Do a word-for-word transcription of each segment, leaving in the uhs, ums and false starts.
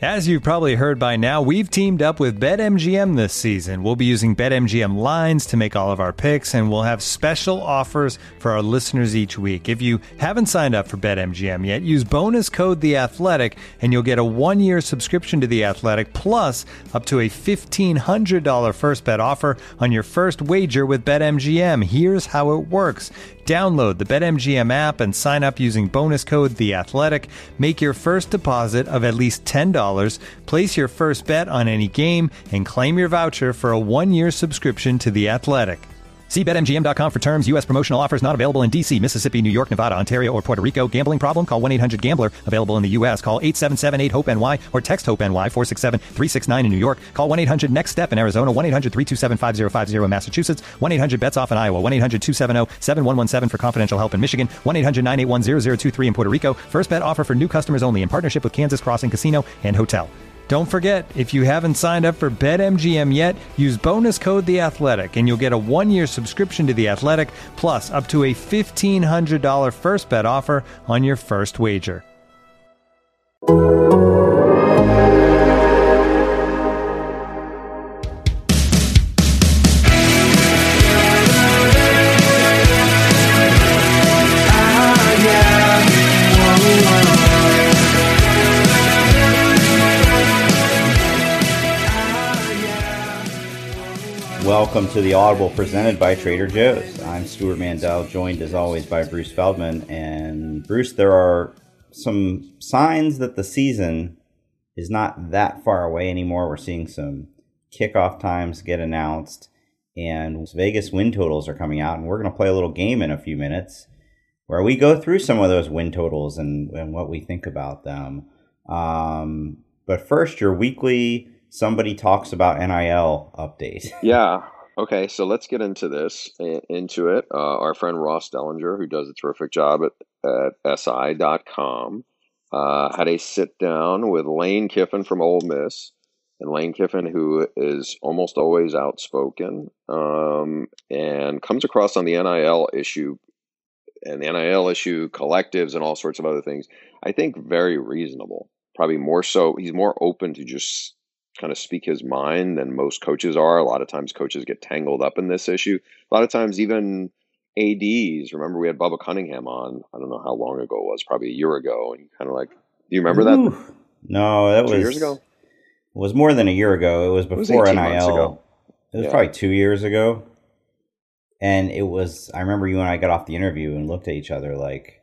As you've probably heard by now, we've teamed up with BetMGM this season. We'll be using BetMGM lines to make all of our picks, and we'll have special offers for our listeners each week. If you haven't signed up for BetMGM yet, use bonus code The Athletic, and you'll get a one-year subscription to The Athletic, plus up to a fifteen hundred dollars first bet offer on your first wager with BetMGM. Here's how it works. Download the BetMGM app and sign up using bonus code The Athletic. Make your first deposit of at least ten dollars. Place your first bet on any game and claim your voucher for a one-year subscription to The Athletic. See Bet M G M dot com for terms. U S promotional offers not available in D C, Mississippi, New York, Nevada, Ontario, or Puerto Rico. Gambling problem? Call one eight hundred gambler. Available in the U S. Call eight seven seven eight hope N Y or text HOPE-NY four six seven three six nine in New York. Call one eight hundred next step in Arizona. one eight hundred three two seven five zero five zero in Massachusetts. one eight hundred bets off in Iowa. one eight hundred two seven zero seven one one seven for confidential help in Michigan. one eight hundred nine eight one zero zero two three in Puerto Rico. First bet offer for new customers only in partnership with Kansas Crossing Casino and Hotel. Don't forget, if you haven't signed up for BetMGM yet, use bonus code The Athletic, and you'll get a one-year subscription to The Athletic, plus up to a fifteen hundred dollars first bet offer on your first wager. Welcome to the Audible presented by Trader Joe's. I'm Stuart Mandel, joined as always by Bruce Feldman. And Bruce, there are some signs that the season is not that far away anymore. We're seeing some kickoff times get announced, and Vegas win totals are coming out, and we're going to play a little game in a few minutes where we go through some of those win totals and, and what we think about them. Um, but first, your weekly Somebody Talks About N I L update. Yeah. Okay. So let's get into this, into it. Uh, our friend Ross Dellinger, who does a terrific job at, at S I dot com, uh, had a sit down with Lane Kiffin from Ole Miss. And Lane Kiffin, who is almost always outspoken, um, and comes across on the N I L issue and the N I L issue, collectives, and all sorts of other things, I think very reasonable. Probably more so. He's more open to just kind of speak his mind than most coaches are. A lot of times coaches get tangled up in this issue. A lot of times even A Ds, remember we had Bubba Cunningham on, I don't know how long ago it was, probably a year ago, and kind of like, do you remember Ooh. that? No, that Two was years ago? It was more than a year ago. It was before it was N I L. It was yeah. probably two years ago. And it was, I remember you and I got off the interview and looked at each other like,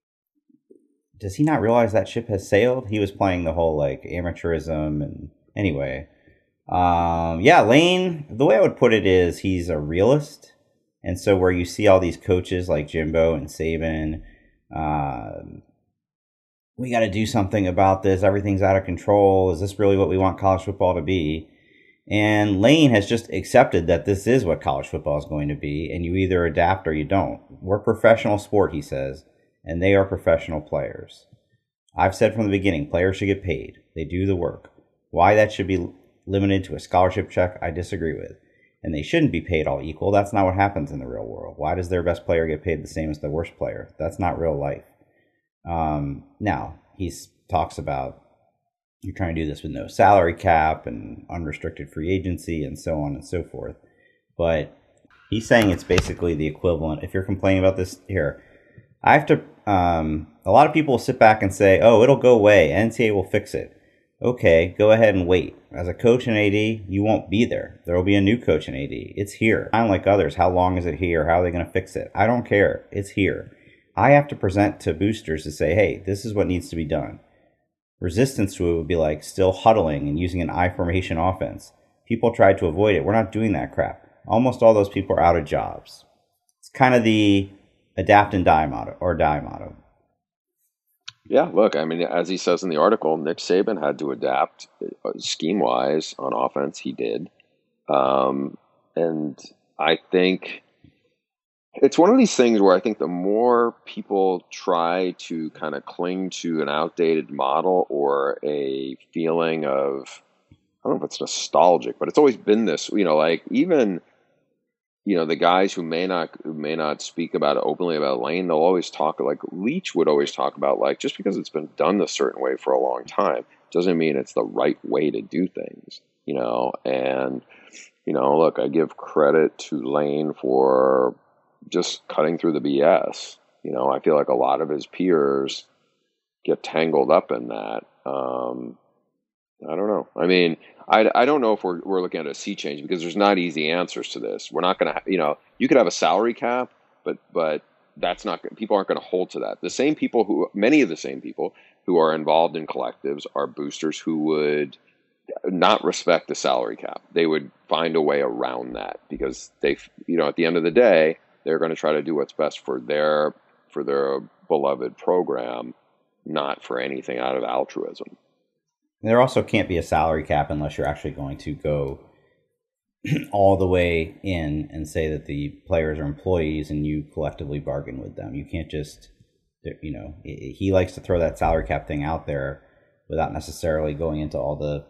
does he not realize that ship has sailed? He was playing the whole like amateurism and anyway. Um, yeah, Lane, the way I would put it is he's a realist. And so where you see all these coaches like Jimbo and Saban, uh, we got to do something about this. Everything's out of control. Is this really what we want college football to be? And Lane has just accepted that this is what college football is going to be. And you either adapt or you don't. We're professional sport, he says, and they are professional players. I've said from the beginning, players should get paid. They do the work. Why that should be limited to a scholarship check, I disagree with. And they shouldn't be paid all equal. That's not what happens in the real world. Why does their best player get paid the same as the worst player? That's not real life. Um, now, he talks about you're trying to do this with no salary cap and unrestricted free agency and so on and so forth. But he's saying it's basically the equivalent. If you're complaining about this here, I have to, um, a lot of people will sit back and say, oh, it'll go away. N C A A will fix it. Okay, go ahead and wait. As a coach in A D, you won't be there. There will be a new coach in A D. It's here. Unlike others, how long is it here? How are they going to fix it? I don't care. It's here. I have to present to boosters to say, hey, this is what needs to be done. Resistance to it would be like still huddling and using an I formation offense. People tried to avoid it. We're not doing that crap. Almost all those people are out of jobs. It's kind of the adapt and die motto, or die motto. Yeah, look, I mean, as he says in the article, Nick Saban had to adapt scheme-wise on offense. He did. Um, and I think it's one of these things where I think the more people try to kind of cling to an outdated model or a feeling of, I don't know if it's nostalgic, but it's always been this, you know, like even – you know, the guys who may not who may not speak about it openly about Lane, they'll always talk like Leach would always talk about like just because it's been done a certain way for a long time doesn't mean it's the right way to do things, you know. And, you know, look, I give credit to Lane for just cutting through the B S. You know, I feel like a lot of his peers get tangled up in that. Um, I don't know. I mean, I, I don't know if we're we're looking at a sea change, because there's not easy answers to this. We're not going to, you know, you could have a salary cap, but but that's not, people aren't going to hold to that. The same people who, many of the same people who are involved in collectives are boosters who would not respect the salary cap. They would find a way around that, because they, you know, at the end of the day, they're going to try to do what's best for their for their beloved program, not for anything out of altruism. There also can't be a salary cap unless you're actually going to go all the way in and say that the players are employees and you collectively bargain with them. You can't just, you know, he likes to throw that salary cap thing out there without necessarily going into all the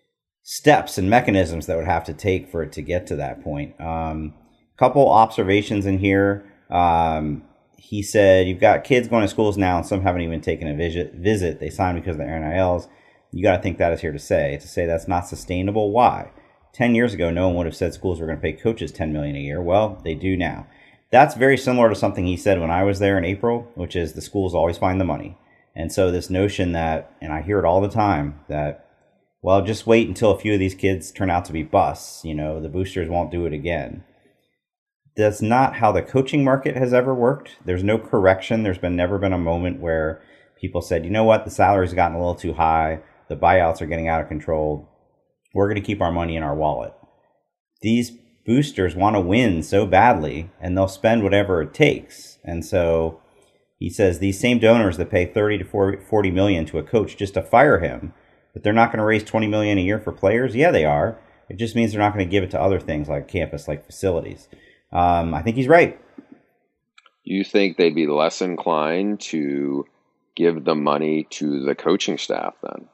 steps and mechanisms that would have to take for it to get to that point. Um, couple observations in here. Um, he said, you've got kids going to schools now and some haven't even taken a visit. visit. They signed because of their N I Ls. You got to think that is here to say. To say that's not sustainable. Why? Ten years ago, no one would have said schools were going to pay coaches ten million dollars a year. Well, they do now. That's very similar to something he said when I was there in April, which is the schools always find the money. And so this notion that, and I hear it all the time, that, well, just wait until a few of these kids turn out to be busts. You know, the boosters won't do it again. That's not how the coaching market has ever worked. There's no correction. There's been never been a moment where people said, you know what, the salary's gotten a little too high. The buyouts are getting out of control. We're going to keep our money in our wallet. These boosters want to win so badly, and they'll spend whatever it takes. And so he says these same donors that pay thirty to forty million to a coach just to fire him, but they're not going to raise twenty million a year for players. Yeah, they are. It just means they're not going to give it to other things like campus, like facilities. Um, I think he's right. You think they'd be less inclined to give the money to the coaching staff then?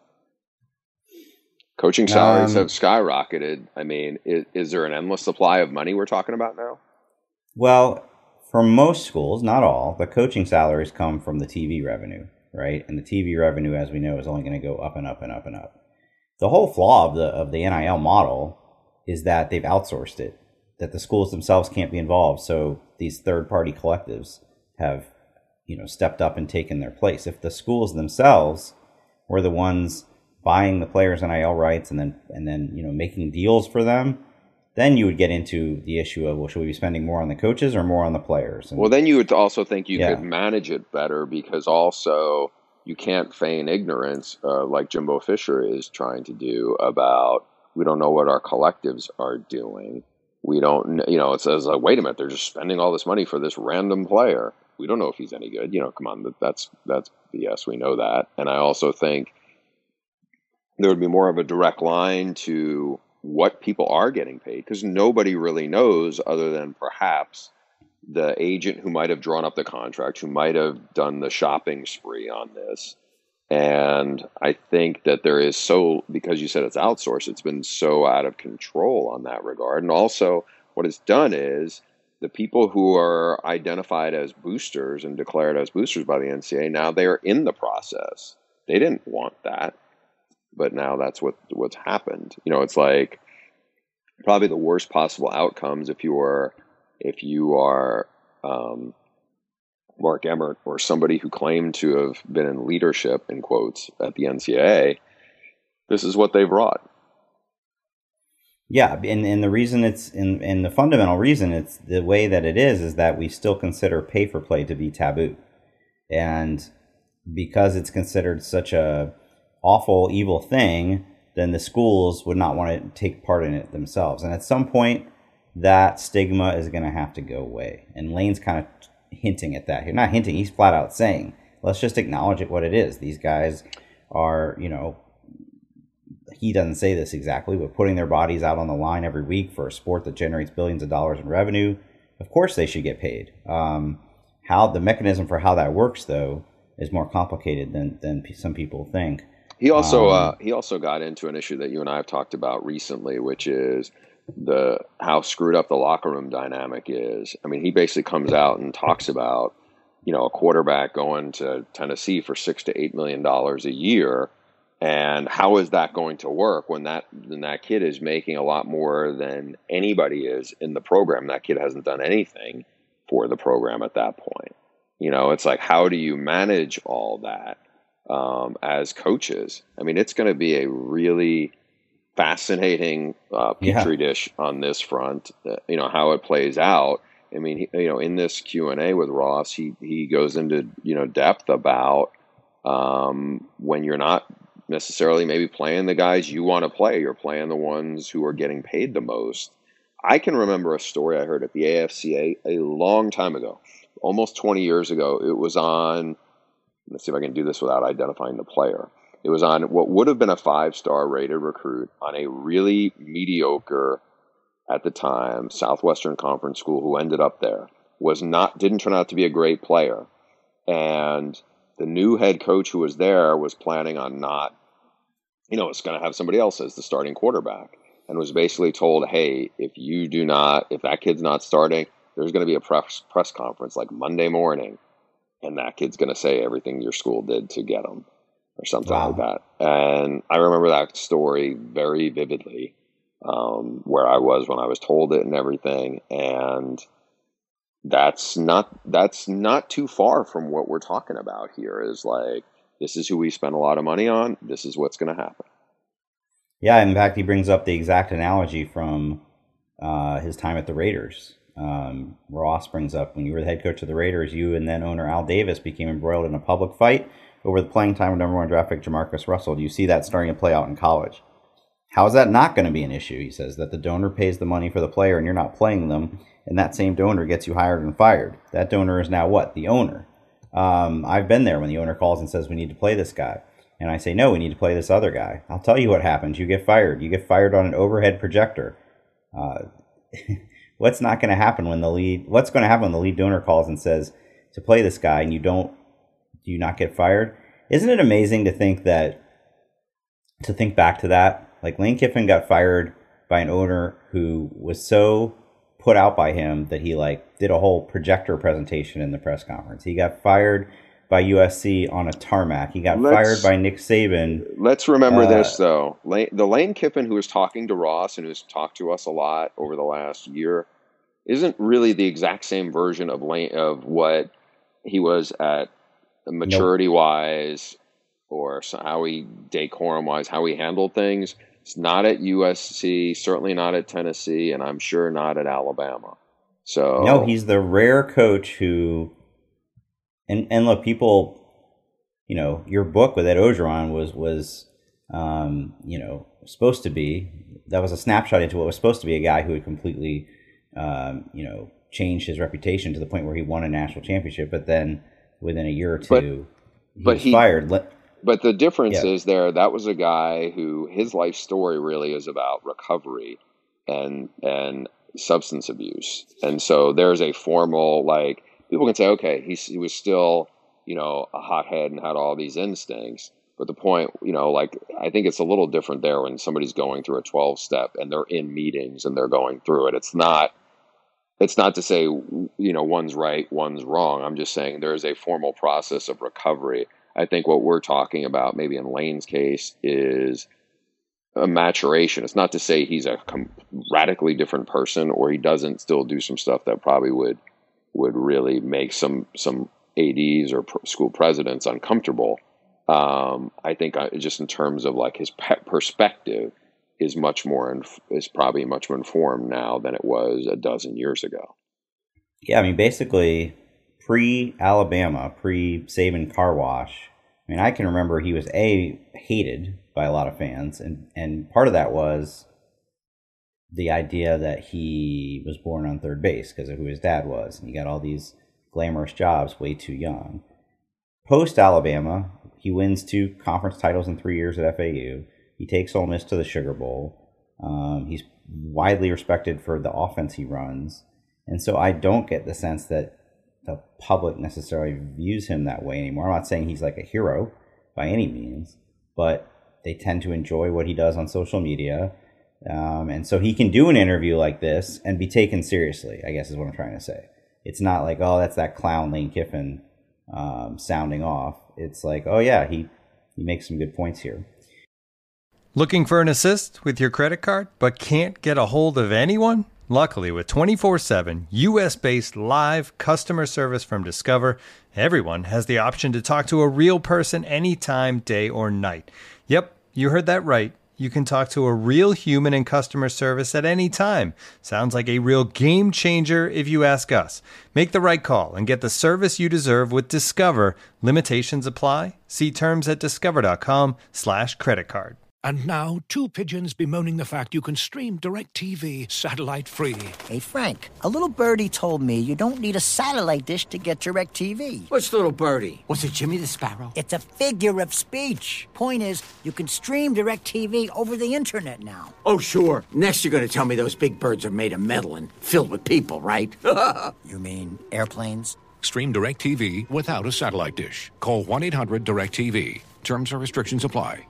Coaching salaries um, have skyrocketed. I mean, is, is there an endless supply of money we're talking about now? Well, for most schools, not all, the coaching salaries come from the T V revenue, right? And the T V revenue, as we know, is only going to go up and up and up and up. The whole flaw of the of the N I L model is that they've outsourced it, that the schools themselves can't be involved. So these third-party collectives have, you know, stepped up and taken their place. If the schools themselves were the ones buying the players' N I L rights and then and then you know making deals for them, then you would get into the issue of, well, should we be spending more on the coaches or more on the players? And, well, then you would also think you yeah. could manage it better, because also you can't feign ignorance uh, like Jimbo Fisher is trying to do about, we don't know what our collectives are doing. We don't, you know, it says, like, wait a minute, they're just spending all this money for this random player. We don't know if he's any good. You know, come on, that's that's B S. We know that. And I also think there would be more of a direct line to what people are getting paid, because nobody really knows other than perhaps the agent who might have drawn up the contract, who might have done the shopping spree on this. And I think that there is so, because you said it's outsourced, it's been so out of control on that regard. And also what it's done is the people who are identified as boosters and declared as boosters by the N C A A, now they are in the process. They didn't want that, but now that's what what's happened. You know, it's like probably the worst possible outcomes if you are if you are um, Mark Emmert or somebody who claimed to have been in leadership, in quotes, at the N C A A. This is what they've wrought. Yeah, and, and the reason it's in and the fundamental reason it's the way that it is is that we still consider pay for play to be taboo, and because it's considered such a awful, evil thing, then the schools would not want to take part in it themselves. And at some point, that stigma is going to have to go away. And Lane's kind of hinting at that here. Not hinting, he's flat out saying, let's just acknowledge it what it is. These guys are, you know, he doesn't say this exactly, but putting their bodies out on the line every week for a sport that generates billions of dollars in revenue. Of course they should get paid. Um, how the mechanism for how that works, though, is more complicated than, than some people think. He also um, uh, he also got into an issue that you and I have talked about recently, which is the how screwed up the locker room dynamic is. I mean, he basically comes out and talks about, you know, a quarterback going to Tennessee for six to eight million dollars a year, And how is that going to work when that when that kid is making a lot more than anybody is in the program? That kid hasn't done anything for the program at that point. You know, it's like, how do you manage all that um, as coaches? I mean, it's going to be a really fascinating uh, petri yeah. dish on this front. Uh, you know, how it plays out. I mean, he, you know, in this Q and A with Ross, he he goes into you know depth about um, when you're not necessarily maybe playing the guys you want to play, you're playing the ones who are getting paid the most. I can remember a story I heard at the A F C A a long time ago, almost twenty years ago. It was on, let's see if I can do this without identifying the player. It was on what would have been a five-star rated recruit on a really mediocre, at the time, Southwestern Conference school who ended up there. Was not, didn't turn out to be a great player. And the new head coach who was there was planning on not, you know, it's going to have somebody else as the starting quarterback, and was basically told, hey, if you do not, if that kid's not starting, there's going to be a press press conference like Monday morning, and that kid's going to say everything your school did to get him or something wow. like that. And I remember that story very vividly, um, where I was when I was told it and everything. And that's not that's not too far from what we're talking about here. Is like, this is who we spend a lot of money on. This is what's going to happen. Yeah, in fact, he brings up the exact analogy from uh, his time at the Raiders. Um, Ross brings up, when you were the head coach of the Raiders, you and then owner Al Davis became embroiled in a public fight over the playing time of number one draft pick Jamarcus Russell. Do you see that starting to play out in college? How is that not going to be an issue? He says that the donor pays the money for the player and you're not playing them, and that same donor gets you hired and fired. That donor is now what? The owner. Um, I've been there when the owner calls and says, we need to play this guy. And I say, no, we need to play this other guy. I'll tell you what happens. You get fired. You get fired on an overhead projector. Uh, what's not going to happen when the lead, what's going to happen when the lead donor calls and says to play this guy and you don't, do you not get fired? Isn't it amazing to think that, to think back to that? Like, Lane Kiffin got fired by an owner who was so put out by him that he like did a whole projector presentation in the press conference. He got fired by U S C on a tarmac. He got let's, fired by Nick Saban. Let's remember uh, this, though. Lane, the Lane Kiffin who was talking to Ross and who's talked to us a lot over the last year isn't really the exact same version of Lane, of what he was at maturity-wise nope. or how he, decorum-wise, how he handled things. It's not at U S C, certainly not at Tennessee, and I'm sure not at Alabama. So no, he's the rare coach who... And and look, people, you know, your book with Ed Ogeron was, was um, you know, supposed to be, that was a snapshot into what was supposed to be a guy who had completely, um, you know, changed his reputation to the point where he won a national championship. But then within a year or two, but, he but was he, fired. Let, but the difference yeah. is there, that was a guy who, his life story really is about recovery and and substance abuse. And so there's a formal, like, people can say, okay, he, he was still, you know, a hothead and had all these instincts. But the point, you know, like, I think it's a little different there when somebody's going through a twelve step and they're in meetings and they're going through it. It's not, it's not to say, you know, one's right, one's wrong. I'm just saying there is a formal process of recovery. I think what we're talking about, maybe in Lane's case, is a maturation. It's not to say he's a com- radically different person or he doesn't still do some stuff that probably would would really make some some A Ds or pr- school presidents uncomfortable. Um, I think I, just in terms of like his pe- perspective is much more inf- is probably much more informed now than it was a dozen years ago. Yeah, I mean, basically pre-Alabama, pre-Saban car wash. I mean, I can remember he was a hated by a lot of fans, and and part of that was the idea that he was born on third base because of who his dad was. And he got all these glamorous jobs way too young. Post-Alabama, he wins two conference titles in three years at F A U. He takes Ole Miss to the Sugar Bowl. Um, he's widely respected for the offense he runs. And so I don't get the sense that the public necessarily views him that way anymore. I'm not saying he's like a hero by any means, but they tend to enjoy what he does on social media. Um, and so he can do an interview like this and be taken seriously, I guess is what I'm trying to say. It's not like, oh, that's that clown Lane Kiffin um, sounding off. It's like, oh, yeah, he, he makes some good points here. Looking for an assist with your credit card, but can't get a hold of anyone? Luckily, with twenty-four seven U S-based live customer service from Discover, everyone has the option to talk to a real person anytime, day or night. Yep, you heard that right. You can talk to a real human in customer service at any time. Sounds like a real game changer if you ask us. Make the right call and get the service you deserve with Discover. Limitations apply. See terms at discover.com slash credit card. And now, two pigeons bemoaning the fact you can stream DirecTV satellite-free. Hey, Frank, a little birdie told me you don't need a satellite dish to get DirecTV. Which little birdie? Was it Jimmy the Sparrow? It's a figure of speech. Point is, you can stream DirecTV over the internet now. Oh, sure. Next you're going to tell me those big birds are made of metal and filled with people, right? You mean airplanes? Stream DirecTV without a satellite dish. Call one eight hundred direct T V. Terms and restrictions apply.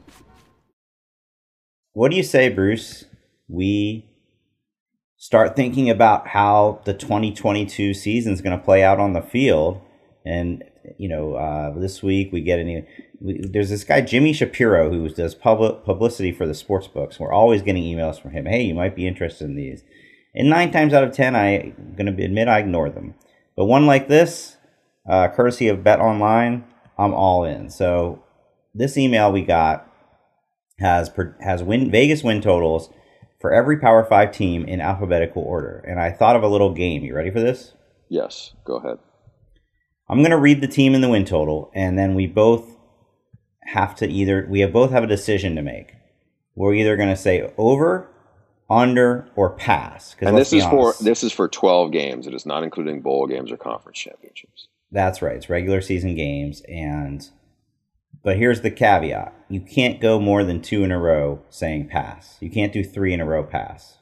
What do you say, Bruce? We start thinking about how the twenty twenty-two season is going to play out on the field. And, you know, uh, this week we get any. We, there's this guy, Jimmy Shapiro, who does public publicity for the sports books. We're always getting emails from him. Hey, you might be interested in these. And nine times out of ten, I'm going to admit I ignore them. But one like this, uh, courtesy of Bet Online, I'm all in. So this email we got has has win, Vegas win totals for every Power Five team in alphabetical order. And I thought of a little game. You ready for this? Yes, go ahead. I'm going to read the team and the win total, and then we both have to either, we have both have a decision to make. We're either going to say over, under, or pass. And this is for this is for twelve games. It is not including bowl games or conference championships. That's right. It's regular season games, and but here's the caveat. You can't go more than two in a row saying pass. You can't do three in a row pass.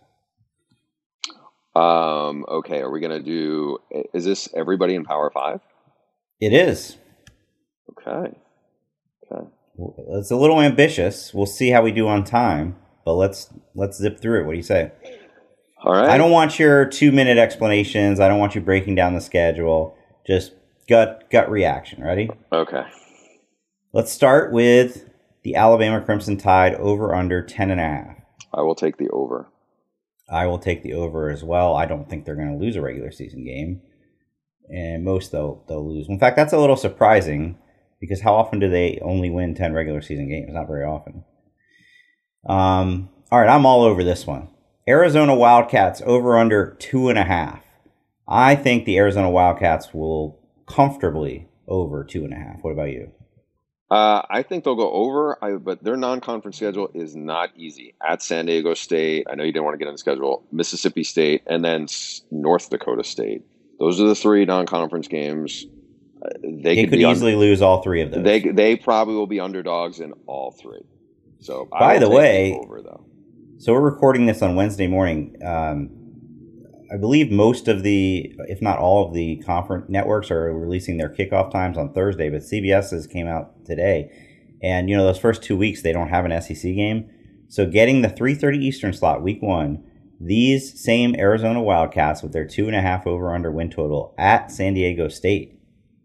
Um, okay, are we going to do, is this everybody in Power Five? It is. Okay. Okay. It's a little ambitious. We'll see how we do on time, but let's let's zip through it. What do you say? All right. I don't want your two-minute explanations. I don't want you breaking down the schedule. Just gut gut reaction. Ready? Okay. Let's start with the Alabama Crimson Tide over under ten and a half. I will take the over. I will take the over as well. I don't think they're going to lose a regular season game. And most they'll, they'll lose. In fact, that's a little surprising because how often do they only win ten regular season games? Not very often. Um, all right, I'm all over this one. Arizona Wildcats over under two and a half. I think the Arizona Wildcats will comfortably over two and a half. What about you? Uh, I think they'll go over, I, but their non-conference schedule is not easy. At San Diego State, I know you didn't want to get on the schedule, Mississippi State, and then North Dakota State. Those are the three non-conference games. Uh, they they could, could easily un- lose all three of those. They they probably will be underdogs in all three. So, by the way, over, though. So we're recording this on Wednesday morning. Um, I believe most of the, if not all of the conference networks are releasing their kickoff times on Thursday, but C B S's came out today. And, you know, those first two weeks, they don't have an S E C game. So getting the three thirty Eastern slot, week one, these same Arizona Wildcats with their two and a half over under win total at San Diego State.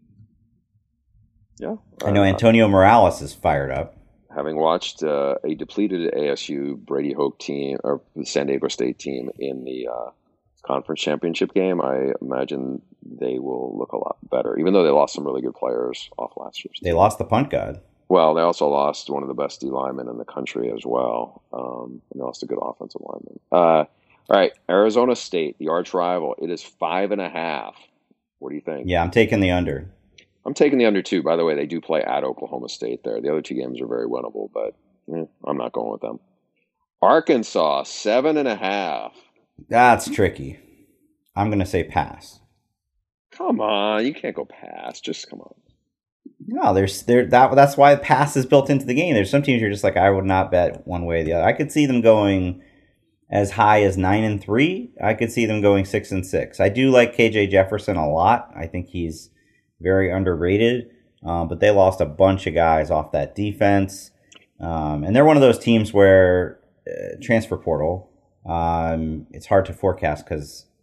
Yeah. I know Antonio Morales is fired up. Having watched uh, a depleted A S U Brady Hoke team, or the San Diego State team in the uh, conference championship game, I imagine they will look a lot better, even though they lost some really good players off last year. They lost the punt god. Well, they also lost one of the best D linemen in the country as well. Um, and they lost a good offensive lineman. Uh, all right, Arizona State, the arch rival. It is five and a half. What do you think? Yeah, I'm taking the under. I'm taking the under two. By the way, they do play at Oklahoma State there. The other two games are very winnable, but eh, I'm not going with them. Arkansas, seven and a half. That's tricky. I'm going to say pass. Come on, you can't go pass. Just come on. No, there's there that that's why pass is built into the game. There's some teams you're just like, I would not bet one way or the other. I could see them going as high as nine and three. I could see them going six and six. I do like K J Jefferson a lot. I think he's very underrated. Um, but they lost a bunch of guys off that defense, um, and they're one of those teams where uh, transfer portal. Um, it's hard to forecast because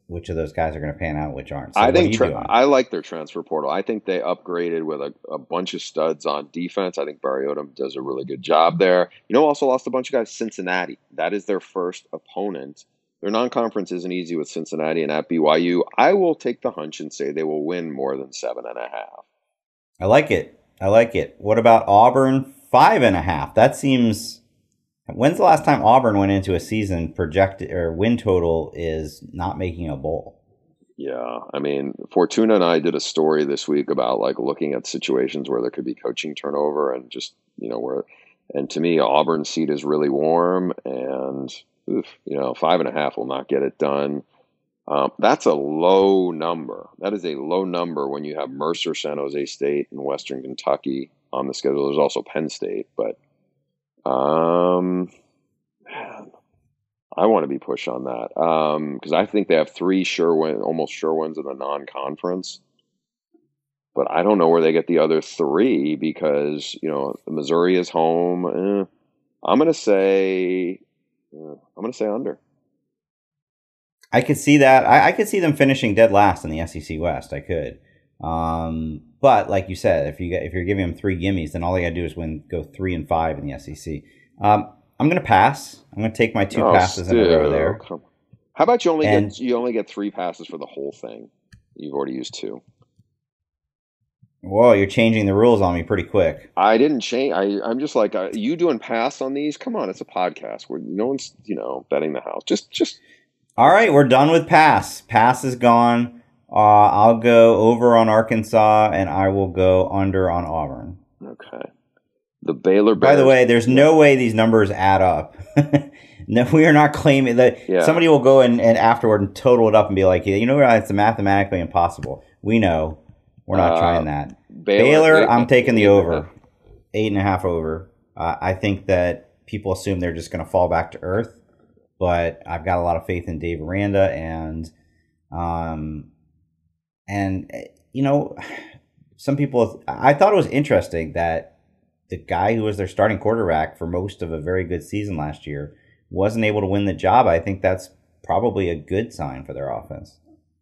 which of those guys are going to pan out, which aren't. So I what think are you tra- doing? I like their transfer portal. I think they upgraded with a, a bunch of studs on defense. I think Barry Odom does a really good job there. You know, also lost a bunch of guys. Cincinnati. That is their first opponent. Their non-conference isn't easy with Cincinnati and at B Y U. I will take the hunch and say they will win more than seven and a half. I like it. I like it. What about Auburn? Five and a half. That seems. When's the last time Auburn went into a season projected or win total is not making a bowl? Yeah, I mean, Fortuna and I did a story this week about like looking at situations where there could be coaching turnover and just, you know, where, and to me, Auburn's seat is really warm and, oof, you know, five and a half will not get it done. Um, that's a low number. That is a low number when you have Mercer, San Jose State, and Western Kentucky on the schedule. There's also Penn State, but um, man, I want to be pushed on that because um, I think they have three sure win, almost sure wins in the non-conference. But I don't know where they get the other three because you know Missouri is home. Eh, I'm gonna say, eh, I'm gonna say under. I could see that. I, I could see them finishing dead last in the S E C West. I could. Um, but like you said, if you get, if you're giving them three gimmies, then all they got to do is win, go three and five in the S E C. Um, I'm going to pass. I'm going to take my two oh, passes still. in a row there. How about you only and, get you only get three passes for the whole thing? You've already used two. Whoa, you're changing the rules on me pretty quick. I didn't change. I I'm just like uh, you doing pass on these. Come on, it's a podcast where no one's you know betting the house. Just just. All right, we're done with pass. Pass is gone. Uh, I'll go over on Arkansas, and I will go under on Auburn. Okay. The Baylor Bears. By the way, there's no way these numbers add up. No, we are not claiming that. Yeah. Somebody will go in and afterward and total it up and be like, you know what, it's mathematically impossible. We know. We're not uh, trying that. Baylor, Baylor eight, I'm taking eight, the over. Eight and a half over. Uh, I think that people assume they're just going to fall back to earth. But I've got a lot of faith in Dave Aranda, and, um, and you know, some people. I thought it was interesting that the guy who was their starting quarterback for most of a very good season last year wasn't able to win the job. I think that's probably a good sign for their offense.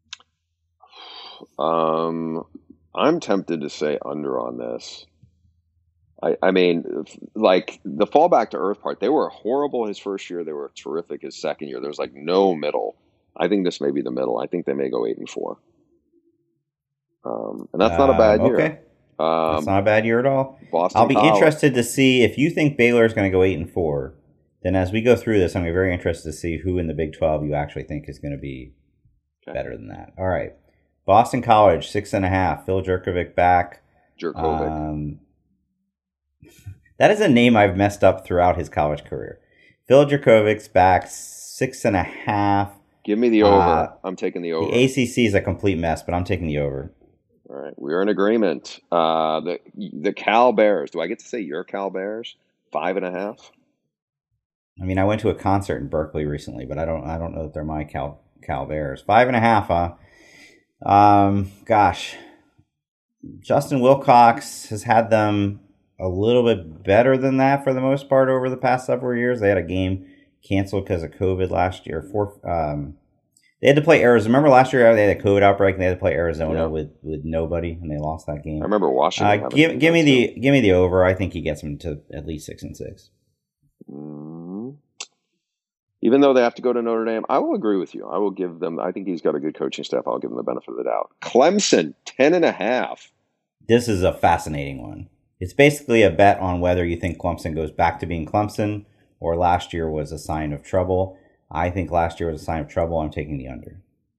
Um, I'm tempted to say under on this. I, I mean, like the fallback to earth part, they were horrible his first year. They were terrific his second year. There was like no middle. I think this may be the middle. I think they may go eight and four. Um, and that's not a bad uh, year. Okay. Um, that's not a bad year at all. Boston I'll be College. interested to see if you think Baylor is going to go eight and four. Then as we go through this, I'm going to be very interested to see who in the Big twelve you actually think is going to be okay. better than that. All right. Boston College, six and a half. Phil Jurkovec back. Jurkovec. Um, that is a name I've messed up throughout his college career. Phil Jurkovec's back, six and a half. Give me the over. Uh, I'm taking the over. The A C C is a complete mess, but I'm taking the over. All right. We are in agreement. Uh, the the Cal Bears. Do I get to say your Cal Bears? Five and a half? I mean, I went to a concert in Berkeley recently, but I don't I don't know that they're my Cal, Cal Bears. Five and a half, huh? Um, gosh. Justin Wilcox has had them a little bit better than that for the most part over the past several years. They had a game canceled because of COVID last year. Four, um, they had to play Arizona. Remember last year they had a COVID outbreak and they had to play Arizona yeah. with, with nobody and they lost that game. I remember Washington. Uh, give give me the give me the over. I think he gets them to at least six and six. Mm-hmm. Even though they have to go to Notre Dame, I will agree with you. I will give them. I think he's got a good coaching staff. I'll give them the benefit of the doubt. Clemson, ten and a half. This is a fascinating one. It's basically a bet on whether you think Clemson goes back to being Clemson or last year was a sign of trouble. I think last year was a sign of trouble. I'm taking the under.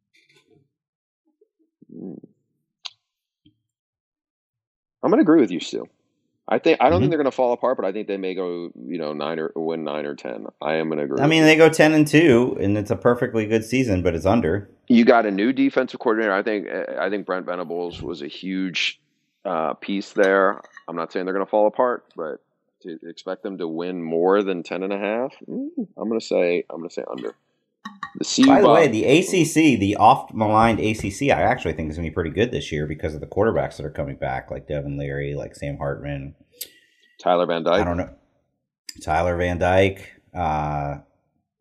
I'm going to agree with you, Stu. I think I don't mm-hmm. think they're going to fall apart, but I think they may go, you know, nine or win nine or ten. I am going to agree. I mean, with they you. go ten and two, and it's a perfectly good season, but it's under. You got a new defensive coordinator. I think I think Brent Venables was a huge uh, piece there. I'm not saying they're going to fall apart, but to expect them to win more than ten and a half, I'm going to say I'm going to say under. The C U By the Bob, way, the A C C, the oft-maligned A C C, I actually think is going to be pretty good this year because of the quarterbacks that are coming back, like Devin Leary, like Sam Hartman, Tyler Van Dyke. I don't know, Tyler Van Dyke. Uh,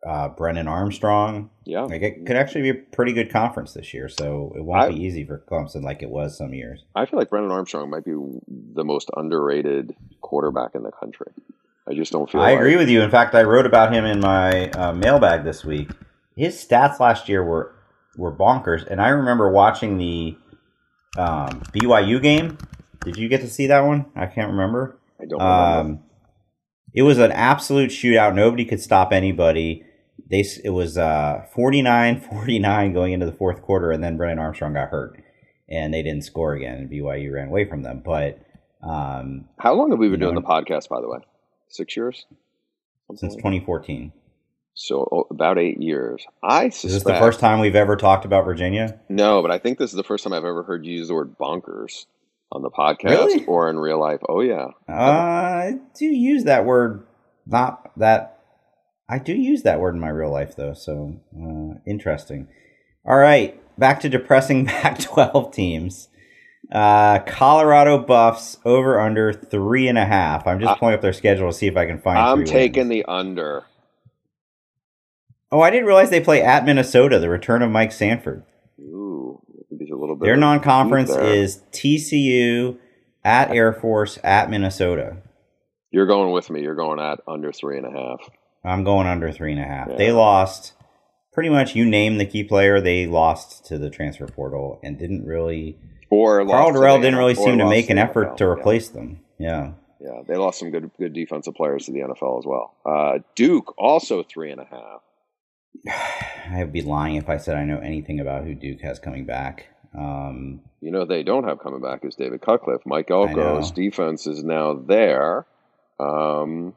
uh, Brennan Armstrong. Yeah. Like it could actually be a pretty good conference this year, so it won't I, be easy for Clemson like it was some years. I feel like Brennan Armstrong might be the most underrated quarterback in the country. I just don't feel I like... agree with you. In fact, I wrote about him in my uh, mailbag this week. His stats last year were, were bonkers, and I remember watching the um, B Y U game. Did you get to see that one? I can't remember. I don't remember. Um, it was an absolute shootout. Nobody could stop anybody. They It was uh, forty-nine forty-nine going into the fourth quarter, and then Brennan Armstrong got hurt, and they didn't score again, and B Y U ran away from them. But um, How long have we been doing know, the podcast, by the way? Six years? Something since like twenty fourteen. So oh, about eight years. I suspect... Is this the first time we've ever talked about Virginia? No, but I think this is the first time I've ever heard you use the word bonkers on the podcast Really? or in real life. Oh, yeah. Uh, I do use that word, not that... I do use that word in my real life, though, so uh, interesting. All right, back to depressing Pac twelve teams. Uh, Colorado Buffs over under three and a half. I'm just I, pulling up their schedule to see if I can find I'm three taking wins. the under. Oh, I didn't realize they play at Minnesota, the return of Mike Sanford. Ooh, maybe a little bit. Their non-conference there. is T C U, at Air Force, at Minnesota. You're going with me. You're going at under three and a half. I'm going under three and a half. Yeah. They lost pretty much. You name the key player, they lost to the transfer portal and didn't really. Or Carl lost Durrell to the, didn't really seem to make an the effort N F L. to replace yeah. them. Yeah. Yeah, they lost some good good defensive players to the N F L as well. Uh, Duke also three and a half. I'd be lying if I said I know anything about who Duke has coming back. Um, you know, they don't have coming back is David Cutcliffe. Mike Elko's defense is now there. Um,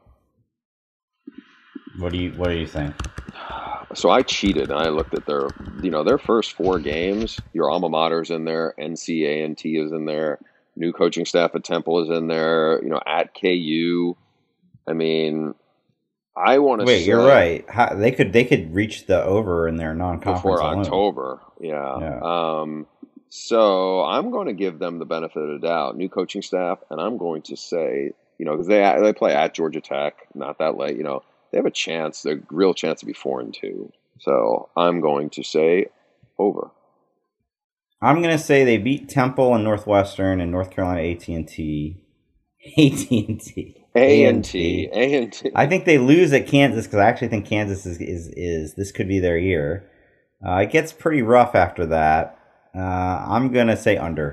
what do you What do you think? So I cheated and I looked at their, you know, their first four games. Your alma mater's in there. N C A N T is in there. New coaching staff at Temple is in there. You know, at K U. I mean, I want to wait. say You're right. How, they could they could reach the over in their non-conference before alone. October. Yeah. yeah. Um, so I'm going to give them the benefit of the doubt. New coaching staff, and I'm going to say, you know, because they they play at Georgia Tech, not that late. You know, they have a chance, a real chance to be four and two. So I'm going to say over. I'm going to say they beat Temple and Northwestern and North Carolina A T and T. A T and T. A and T. A and T. I think they lose at Kansas because I actually think Kansas is, is, is this could be their year. Uh, it gets pretty rough after that. Uh, I'm going to say under.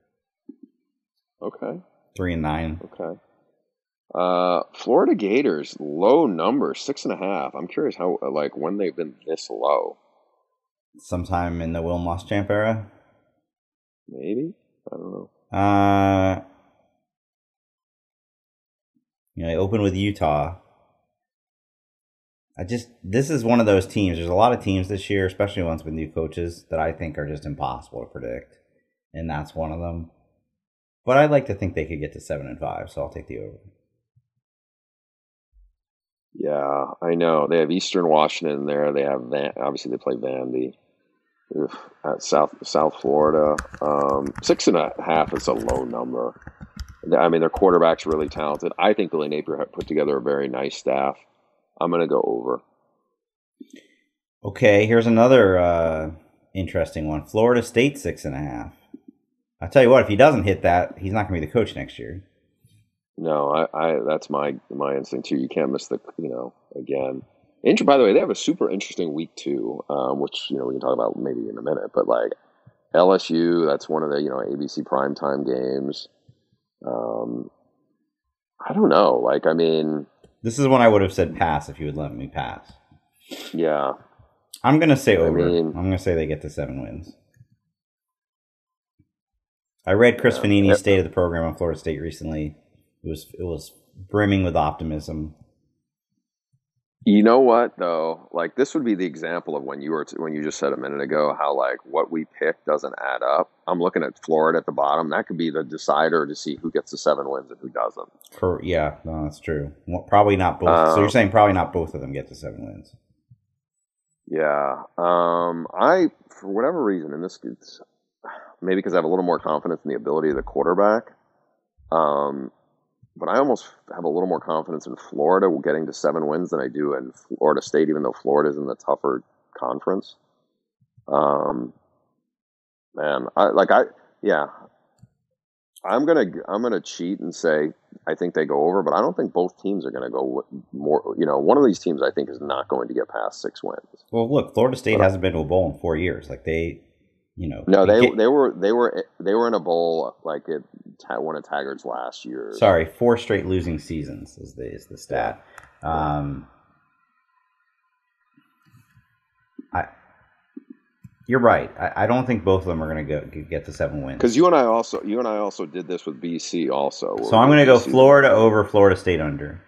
Okay. Three and nine. Okay. Uh, Florida Gators, low number, six and a half. I'm curious how, like, when they've been this low. Sometime in the Will Muschamp era? Maybe? I don't know. Uh, you know, they open with Utah. I just, this is one of those teams. There's a lot of teams this year, especially ones with new coaches, that I think are just impossible to predict. And that's one of them. But I'd like to think they could get to seven and five, so I'll take the over. Yeah, I know. They have Eastern Washington there. They have Van, obviously they play Vandy. Oof, at South South Florida. Um, six and a half is a low number. I mean, their quarterback's really talented. I think Billy Napier put together a very nice staff. I'm going to go over. Okay, here's another uh, interesting one. Florida State, six and a half. I tell you what, if he doesn't hit that, he's not going to be the coach next year. No, I, I that's my my instinct too. You can't miss the, you know, again. Inter, by the way, they have a super interesting week two, um, which, you know, we can talk about maybe in a minute. But like L S U, that's one of the, you know, A B C primetime games. Um, I don't know. Like, I mean, this is when I would have said pass if you would let me pass. Yeah, I'm going to say over. I mean, I'm going to say they get to seven wins. I read Chris yeah. Fanini's State of the Program on Florida State recently. It was it was brimming with optimism. You know what though? Like, this would be the example of when you were t- when you just said a minute ago how like what we pick doesn't add up. I'm looking at Florida at the bottom. That could be the decider to see who gets the seven wins and who doesn't. For, yeah, no, that's true. Well, probably not both. Um, so you're saying probably not both of them get to seven wins. Yeah. Um, I, for whatever reason, and this gets, maybe because I have a little more confidence in the ability of the quarterback, um, but I almost have a little more confidence in Florida getting to seven wins than I do in Florida State, even though Florida's in the tougher conference. Um, man, I like I yeah. I'm gonna I'm gonna cheat and say I think they go over, but I don't think both teams are gonna go more. You know, one of these teams I think is not going to get past six wins. Well, look, Florida State but, hasn't been to a bowl in four years. Like they, you know, no, they get, they were they were they were in a bowl like it one of Taggart's last year. Sorry, four straight losing seasons is the is the stat. Um, I. You're right. I, I don't think both of them are going to go get to seven wins. Because you and I also, you and I also did this with B C also. So I'm going to go Florida over Florida State under.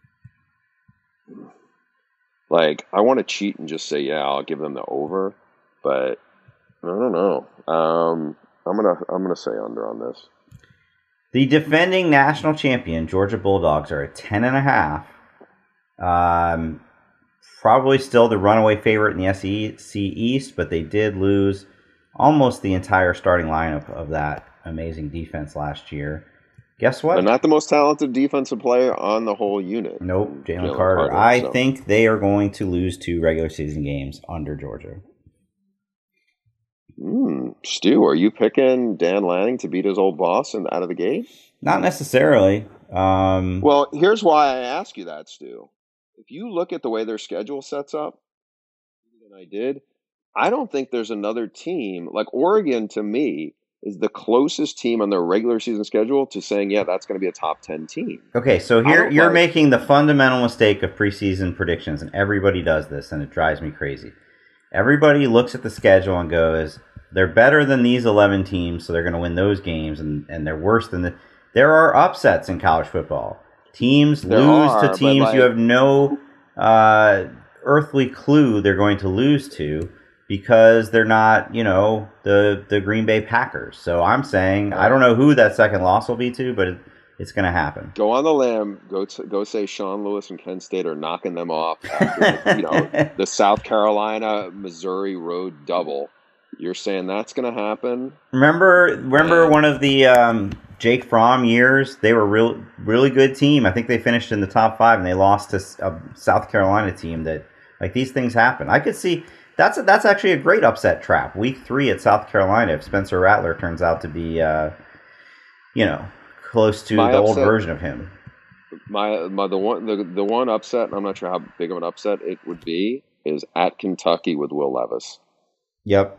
Like I want to cheat and just say yeah, I'll give them the over, but I don't know. Um, I'm gonna I'm gonna say under on this. The defending national champion Georgia Bulldogs are at ten and a half. Um. Probably still the runaway favorite in the S E C East, but they did lose almost the entire starting lineup of that amazing defense last year. Guess what? They're not the most talented defensive player on the whole unit. Nope, Jalen Carter. Carter. I so. think they are going to lose two regular season games under Georgia. Mm, Stu, are you picking Dan Lanning to beat his old boss and out of the gate? Not necessarily. Um, well, here's why I ask you that, Stu. If you look at the way their schedule sets up, and I did, I don't think there's another team like Oregon. To me, is the closest team on their regular season schedule to saying, "Yeah, that's going to be a top ten team." Okay, so here you're like, making the fundamental mistake of preseason predictions, and everybody does this, and it drives me crazy. Everybody looks at the schedule and goes, "They're better than these eleven teams, so they're going to win those games," and and they're worse than the. There are upsets in college football. Teams there lose are, to teams like, you have no uh, earthly clue they're going to lose to because they're not, you know, the the Green Bay Packers. So I'm saying I don't know who that second loss will be to, but it, it's going to happen. Go on the limb. Go to, go say Sean Lewis and Kent State are knocking them off after, you know, the South Carolina Missouri road double. You're saying that's going to happen? Remember, remember one of the um, Jake Fromm years? They were real, really good team. I think they finished in the top five, and they lost to a South Carolina team. That like these things happen. I could see that's a, that's actually a great upset trap. Week three at South Carolina, if Spencer Rattler turns out to be, uh, you know, close to my the upset, old version of him. My my the one the the one upset, and I'm not sure how big of an upset it would be, is at Kentucky with Will Levis. Yep.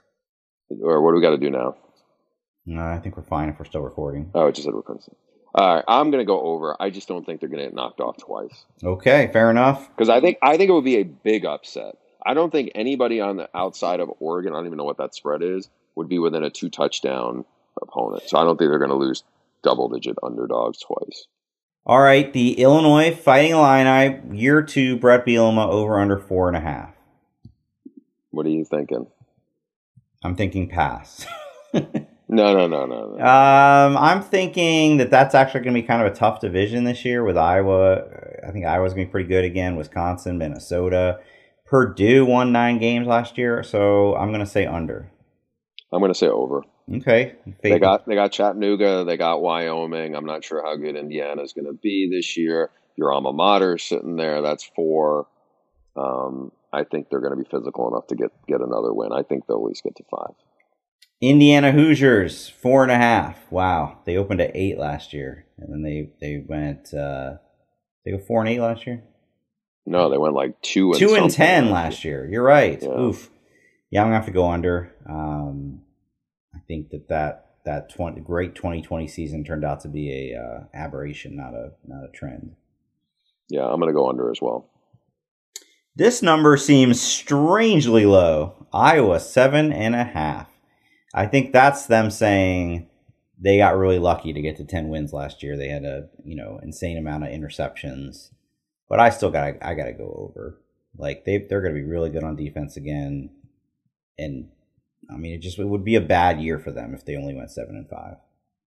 Or what do we got to do now? No, I think we're fine if we're still recording. Oh, it just said recording. All right, I'm going to go over. I just don't think they're going to get knocked off twice. Okay, fair enough. Because I think I think it would be a big upset. I don't think anybody on the outside of Oregon, I don't even know what that spread is, would be within a two touchdown opponent. So I don't think they're going to lose double digit underdogs twice. All right, the Illinois Fighting Illini year two Brett Bielema over under four and a half. What are you thinking? I'm thinking pass. no, no, no, no, no. Um, I'm thinking that that's actually going to be kind of a tough division this year with Iowa. I think Iowa's going to be pretty good again. Wisconsin, Minnesota. Purdue won nine games last year, so I'm going to say under. I'm going to say over. Okay. They got they got Chattanooga. They got Wyoming. I'm not sure how good Indiana's going to be this year. Your alma mater sitting there. That's four. Um, I think they're going to be physical enough to get, get another win. I think they'll at least get to five. Indiana Hoosiers, four and a half. Wow. They opened at eight last year. And then they, they went, uh, they go four and eight last year? No, they went like two and Two and ten last year. You're right. Yeah. Oof. Yeah, I'm going to have to go under. Um, I think that that, that twenty, great twenty twenty season turned out to be a uh, aberration, not a not a trend. Yeah, I'm going to go under as well. This number seems strangely low. Iowa, seven and a half. I think that's them saying they got really lucky to get to ten wins last year. They had a, you know, insane amount of interceptions. But I still got I got to go over. Like they they're going to be really good on defense again. And I mean, it just it would be a bad year for them if they only went seven and five.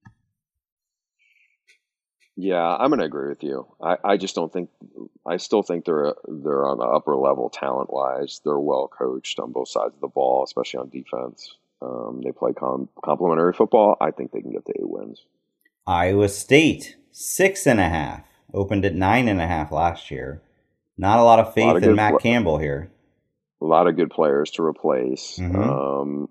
Yeah, I'm going to agree with you. I, I just don't think I still think they're they're on the upper level talent wise. They're well coached on both sides of the ball, especially on defense. Um, they play com- complementary football. I think they can get to eight wins. Iowa State, six and a half. Opened at nine and a half last year. Not a lot of faith lot of in Matt pl- Campbell here. A lot of good players to replace. Mm-hmm. Um,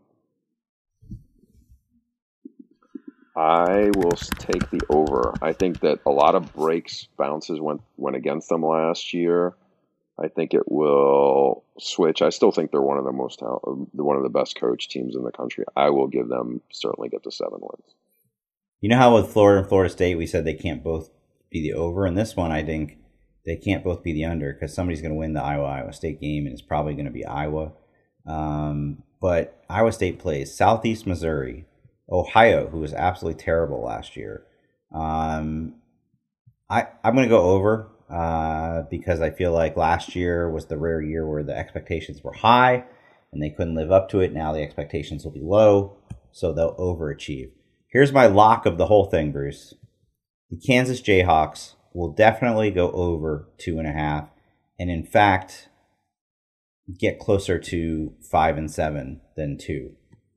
I will take the over. I think that a lot of breaks, bounces went went against them last year. I think it will switch. I still think they're one of the most one of the best coach teams in the country. I will give them certainly get to seven wins. You know how with Florida and Florida State we said they can't both be the over, and this one I think they can't both be the under because somebody's going to win the Iowa-Iowa State game, and it's probably going to be Iowa. Um, but Iowa State plays Southeast Missouri, Ohio, who was absolutely terrible last year. Um, I, I'm going to go over uh, because I feel like last year was the rare year where the expectations were high and they couldn't live up to it. Now the expectations will be low, so they'll overachieve. Here's my lock of the whole thing, Bruce. The Kansas Jayhawks will definitely go over two and a half, and in fact, get closer to five and seven than two.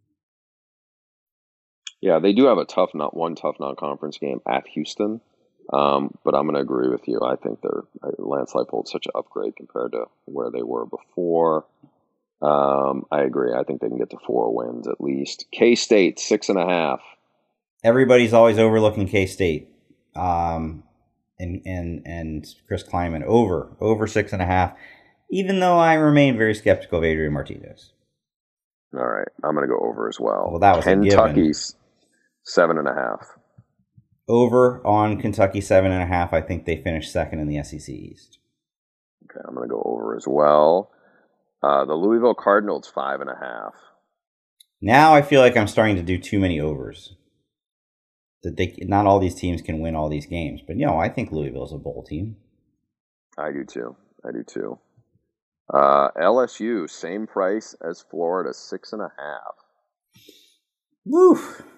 Yeah, they do have a tough, not one tough non-conference game at Houston, um, but I'm going to agree with you. I think they're Lance Leipold's such an upgrade compared to where they were before. Um, I agree. I think they can get to four wins at least. K-State six and a half. Everybody's always overlooking K-State, um, and and and Chris Kleiman over over six and a half. Even though I remain very skeptical of Adrian Martinez. All right, I'm going to go over as well. Well, that was Kentucky's seven and a half. Over on Kentucky seven and a half. I think they finished second in the S E C East. Okay, I'm going to go over as well. Uh, the Louisville Cardinals five and a half. Now I feel like I'm starting to do too many overs. That they not all these teams can win all these games, but you know I think Louisville's a bowl team. I do too. I do too. Uh, L S U same price as Florida, six and a half. Woo.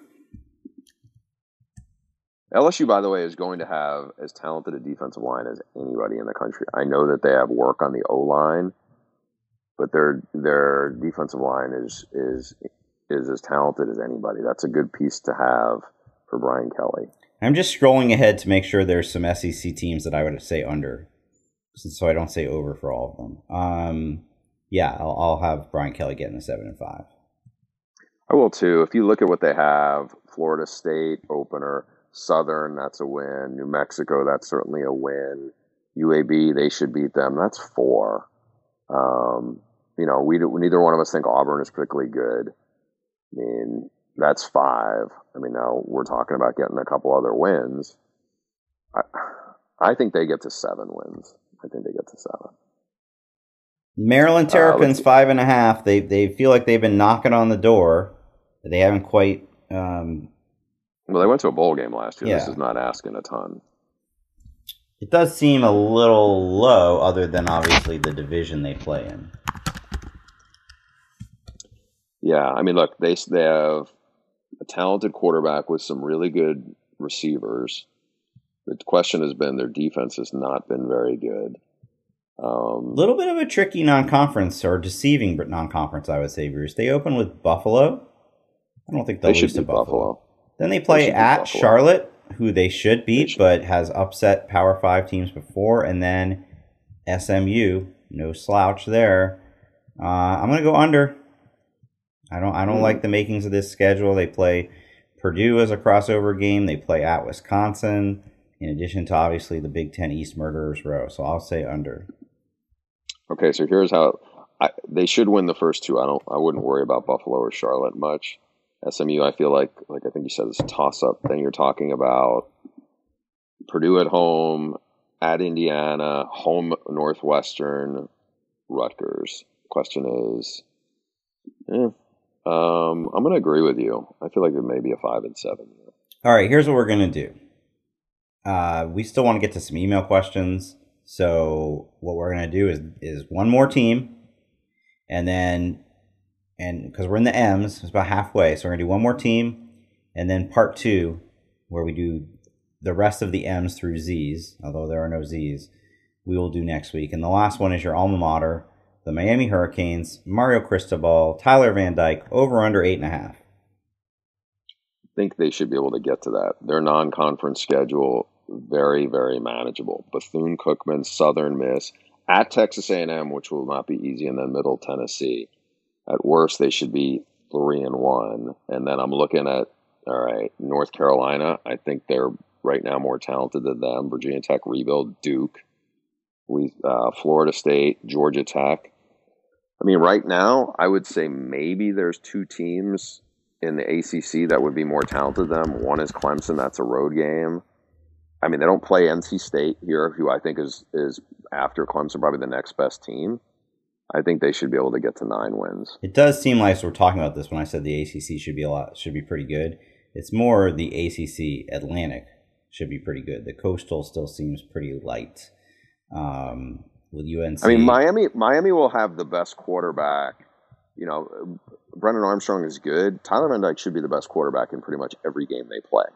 L S U, by the way, is going to have as talented a defensive line as anybody in the country. I know that they have work on the O-line, but their their defensive line is is is as talented as anybody. That's a good piece to have for Brian Kelly. I'm just scrolling ahead to make sure there's some S E C teams that I would say under, so I don't say over for all of them. Um, yeah, I'll, I'll have Brian Kelly getting a seven and five. I will too. If you look at what they have, Florida State opener, Southern, that's a win. New Mexico, that's certainly a win. U A B, they should beat them. That's four. Um, you know, we do, neither one of us think Auburn is particularly good. I mean, that's five. I mean, now we're talking about getting a couple other wins. I, I think they get to seven wins. I think they get to seven. Maryland Terrapins, uh, five and a half. They they feel like they've been knocking on the door. But they haven't quite... Um, well, they went to a bowl game last year. Yeah. This is not asking a ton. It does seem a little low, other than obviously the division they play in. Yeah, I mean, look, they they have a talented quarterback with some really good receivers. The question has been their defense has not been very good. A um, little bit of a tricky non-conference, or deceiving non-conference, I would say, Bruce. They open with Buffalo. I don't think they'll they lose to Buffalo. Buffalo. Then they play they at Charlotte, who they should beat, should. but has upset Power Five teams before. And then S M U, no slouch there. Uh, I'm going to go under. I don't. I don't mm. like the makings of this schedule. They play Purdue as a crossover game. They play at Wisconsin, in addition to obviously the Big Ten East Murderers Row. So I'll say under. Okay, so here's how I, they should win the first two. I don't. I wouldn't worry about Buffalo or Charlotte much. S M U, I feel like, like I think you said, it's a toss-up. Then you're talking about Purdue at home, at Indiana, home Northwestern, Rutgers. Question is, eh, um, I'm going to agree with you. I feel like it may be a five and seven. All right, here's what we're going to do. Uh, we still want to get to some email questions. So what we're going to do is is one more team, and then, and because we're in the M's, it's about halfway. So we're going to do one more team, and then part two, where we do the rest of the M's through Z's, although there are no Z's, we will do next week. And the last one is your alma mater, the Miami Hurricanes, Mario Cristobal, Tyler Van Dyke, over under eight and a half. I think they should be able to get to that. Their non-conference schedule very, very manageable. Bethune-Cookman, Southern Miss, at Texas A and M, which will not be easy, and then Middle Tennessee. At worst, they should be three and one. And then I'm looking at, all right, North Carolina. I think they're right now more talented than them. Virginia Tech rebuild, Duke, we uh, Florida State, Georgia Tech. I mean, right now, I would say maybe there's two teams in the A C C that would be more talented than them. One is Clemson. That's a road game. I mean, they don't play N C State here, who I think is is after Clemson probably the next best team. I think they should be able to get to nine wins. It does seem like, so we're talking about this when I said the A C C should be a lot, should be pretty good. It's more the A C C Atlantic should be pretty good. The Coastal still seems pretty light. Um, with U N C, I mean, Miami. Miami will have the best quarterback. You know, Brennan Armstrong is good. Tyler Van Dyke should be the best quarterback in pretty much every game they play.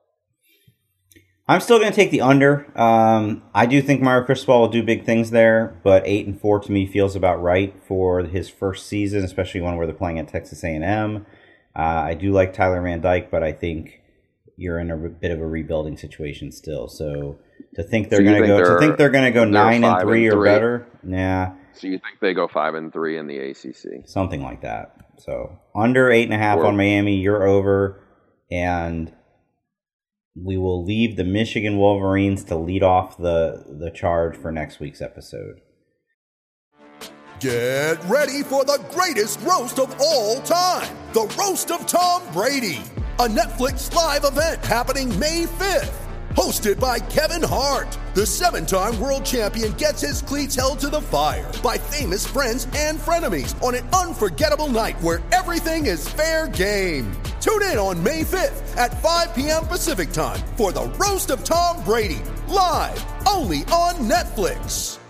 I'm still going to take the under. Um, I do think Mario Cristobal will do big things there, but eight and four to me feels about right for his first season, especially one where they're playing at Texas A and M. Uh, I do like Tyler Van Dyke, but I think you're in a re- bit of a rebuilding situation still. So to think they're So you going to think go, to they're- think they're going to go they're nine and five three and or three? better, nah, So you think they go five and three in the A C C? something like that. So under eight and a half Or- on Miami, you're over, and we will leave the Michigan Wolverines to lead off the, the charge for next week's episode. Get ready for the greatest roast of all time, the Roast of Tom Brady, a Netflix live event happening May fifth. Hosted by Kevin Hart, the seven-time world champion gets his cleats held to the fire by famous friends and frenemies on an unforgettable night where everything is fair game. Tune in on May fifth at five p.m. Pacific time for the Roast of Tom Brady, live only on Netflix.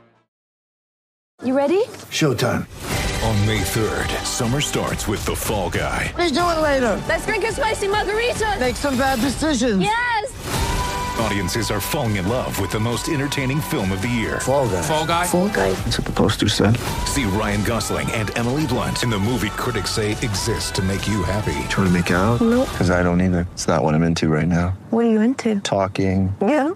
You ready? Showtime. On May third, summer starts with The Fall Guy. Let's do it later. Let's drink a spicy margarita. Make some bad decisions. Yes! Audiences are falling in love with the most entertaining film of the year. Fall Guy. Fall Guy? Fall guy. That's what the poster said. See Ryan Gosling and Emily Blunt in the movie critics say exists to make you happy. Trying to make it out? Nope. Because I don't either. It's not what I'm into right now. What are you into? Talking. Yeah.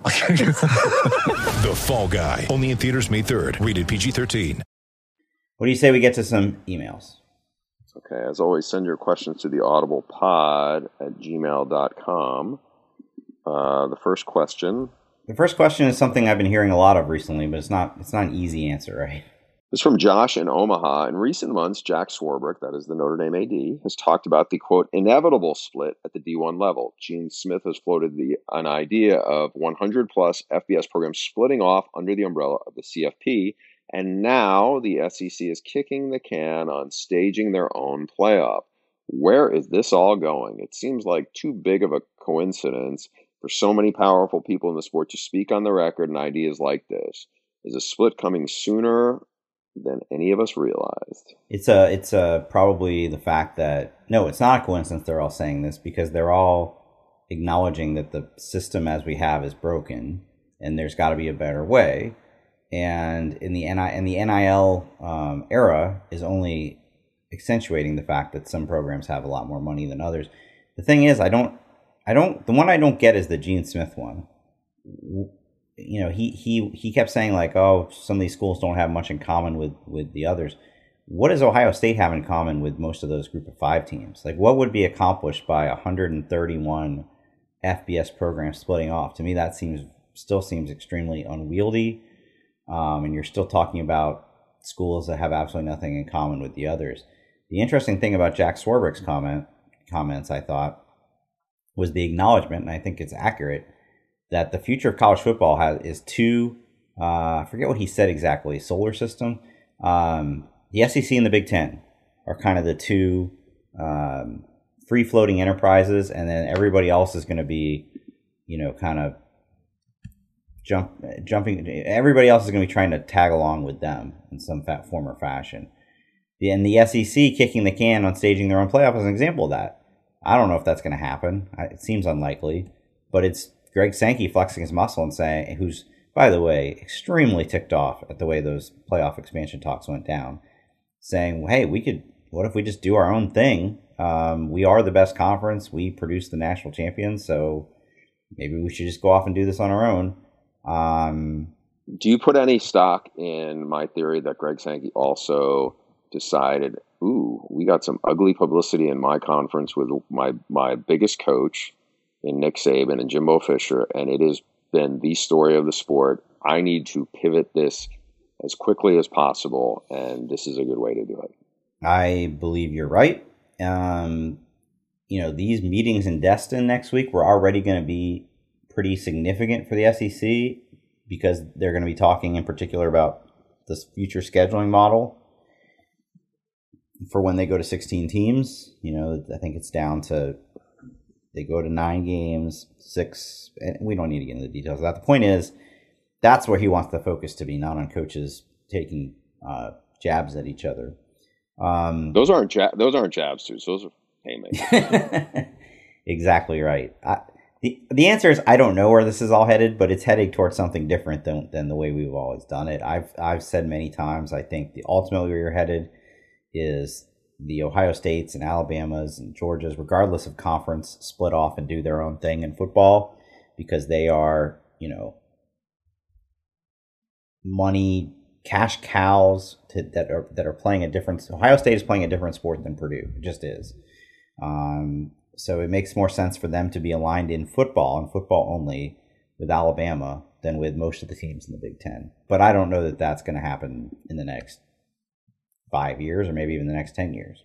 The Fall Guy. Only in theaters May third. Rated P G thirteen. What do you say we get to some emails? Okay, as always, send your questions to the audiblepod at gmail dot com. Uh, the first question The first question is something I've been hearing a lot of recently, but it's not it's not an easy answer, right? is from Josh in Omaha. In recent months, Jack Swarbrick, that is the Notre Dame A D, has talked about the, quote, inevitable split at the D one level. Gene Smith has floated the an idea of one hundred plus F B S programs splitting off under the umbrella of the C F P, and now the S E C is kicking the can on staging their own playoff. Where is this all going? It seems like too big of a coincidence for so many powerful people in the sport to speak on the record and ideas like this. Is a split coming sooner than any of us realized? It's a it's a probably the fact that no, it's not a coincidence they're all saying this, because they're all acknowledging that the system as we have is broken and there's got to be a better way. And in the N I and the N I L um, era is only accentuating the fact that some programs have a lot more money than others. The thing is, I don't. I don't. The one I don't get is the Gene Smith one. You know, he he he kept saying like, "Oh, some of these schools don't have much in common with with the others." What does Ohio State have in common with most of those Group of Five teams? Like, what would be accomplished by one hundred thirty-one F B S programs splitting off? To me, that seems still seems extremely unwieldy. Um, and you're still talking about schools that have absolutely nothing in common with the others. The interesting thing about Jack Swarbrick's comment comments, I thought, was the acknowledgement, and I think it's accurate, that the future of college football has is two, uh, I forget what he said exactly, solar system. Um, the S E C and the Big Ten are kind of the two um, free-floating enterprises, and then everybody else is going to be, you know, kind of jump, jumping. Everybody else is going to be trying to tag along with them in some fat form or fashion. And the S E C kicking the can on staging their own playoff is an example of that. I don't know if that's going to happen. It seems unlikely, but it's Greg Sankey flexing his muscle and saying, who's, by the way, extremely ticked off at the way those playoff expansion talks went down, saying, hey, we could, what if we just do our own thing? Um, we are the best conference. We produce the national champions. So maybe we should just go off and do this on our own. Um, do you put any stock in my theory that Greg Sankey also decided, ooh, we got some ugly publicity in my conference with my, my biggest coach in Nick Saban and Jimbo Fisher, and it has been the story of the sport. I need to pivot this as quickly as possible, and this is a good way to do it. I believe you're right. Um, you know, these meetings in Destin next week were already going to be pretty significant for the S E C because they're going to be talking in particular about this future scheduling model for when they go to sixteen teams. You know, I think it's down to, they go to nine games, six, and we don't need to get into the details of that. The point is, that's where he wants the focus to be, not on coaches taking uh, jabs at each other. Um, those aren't ja- those aren't jabs, too. Those are haymakers. Exactly right. I, the The answer is I don't know where this is all headed, but it's heading towards something different than than the way we've always done it. I've I've said many times, I think the ultimately where you're headed is the Ohio States and Alabamas and Georgias, regardless of conference, split off and do their own thing in football because they are, you know, money, cash cows to, that are that are playing a different. Ohio State is playing a different sport than Purdue. It just is. Um, so it makes more sense for them to be aligned in football and football only with Alabama than with most of the teams in the Big Ten. But I don't know that that's going to happen in the next five years or maybe even the next ten years.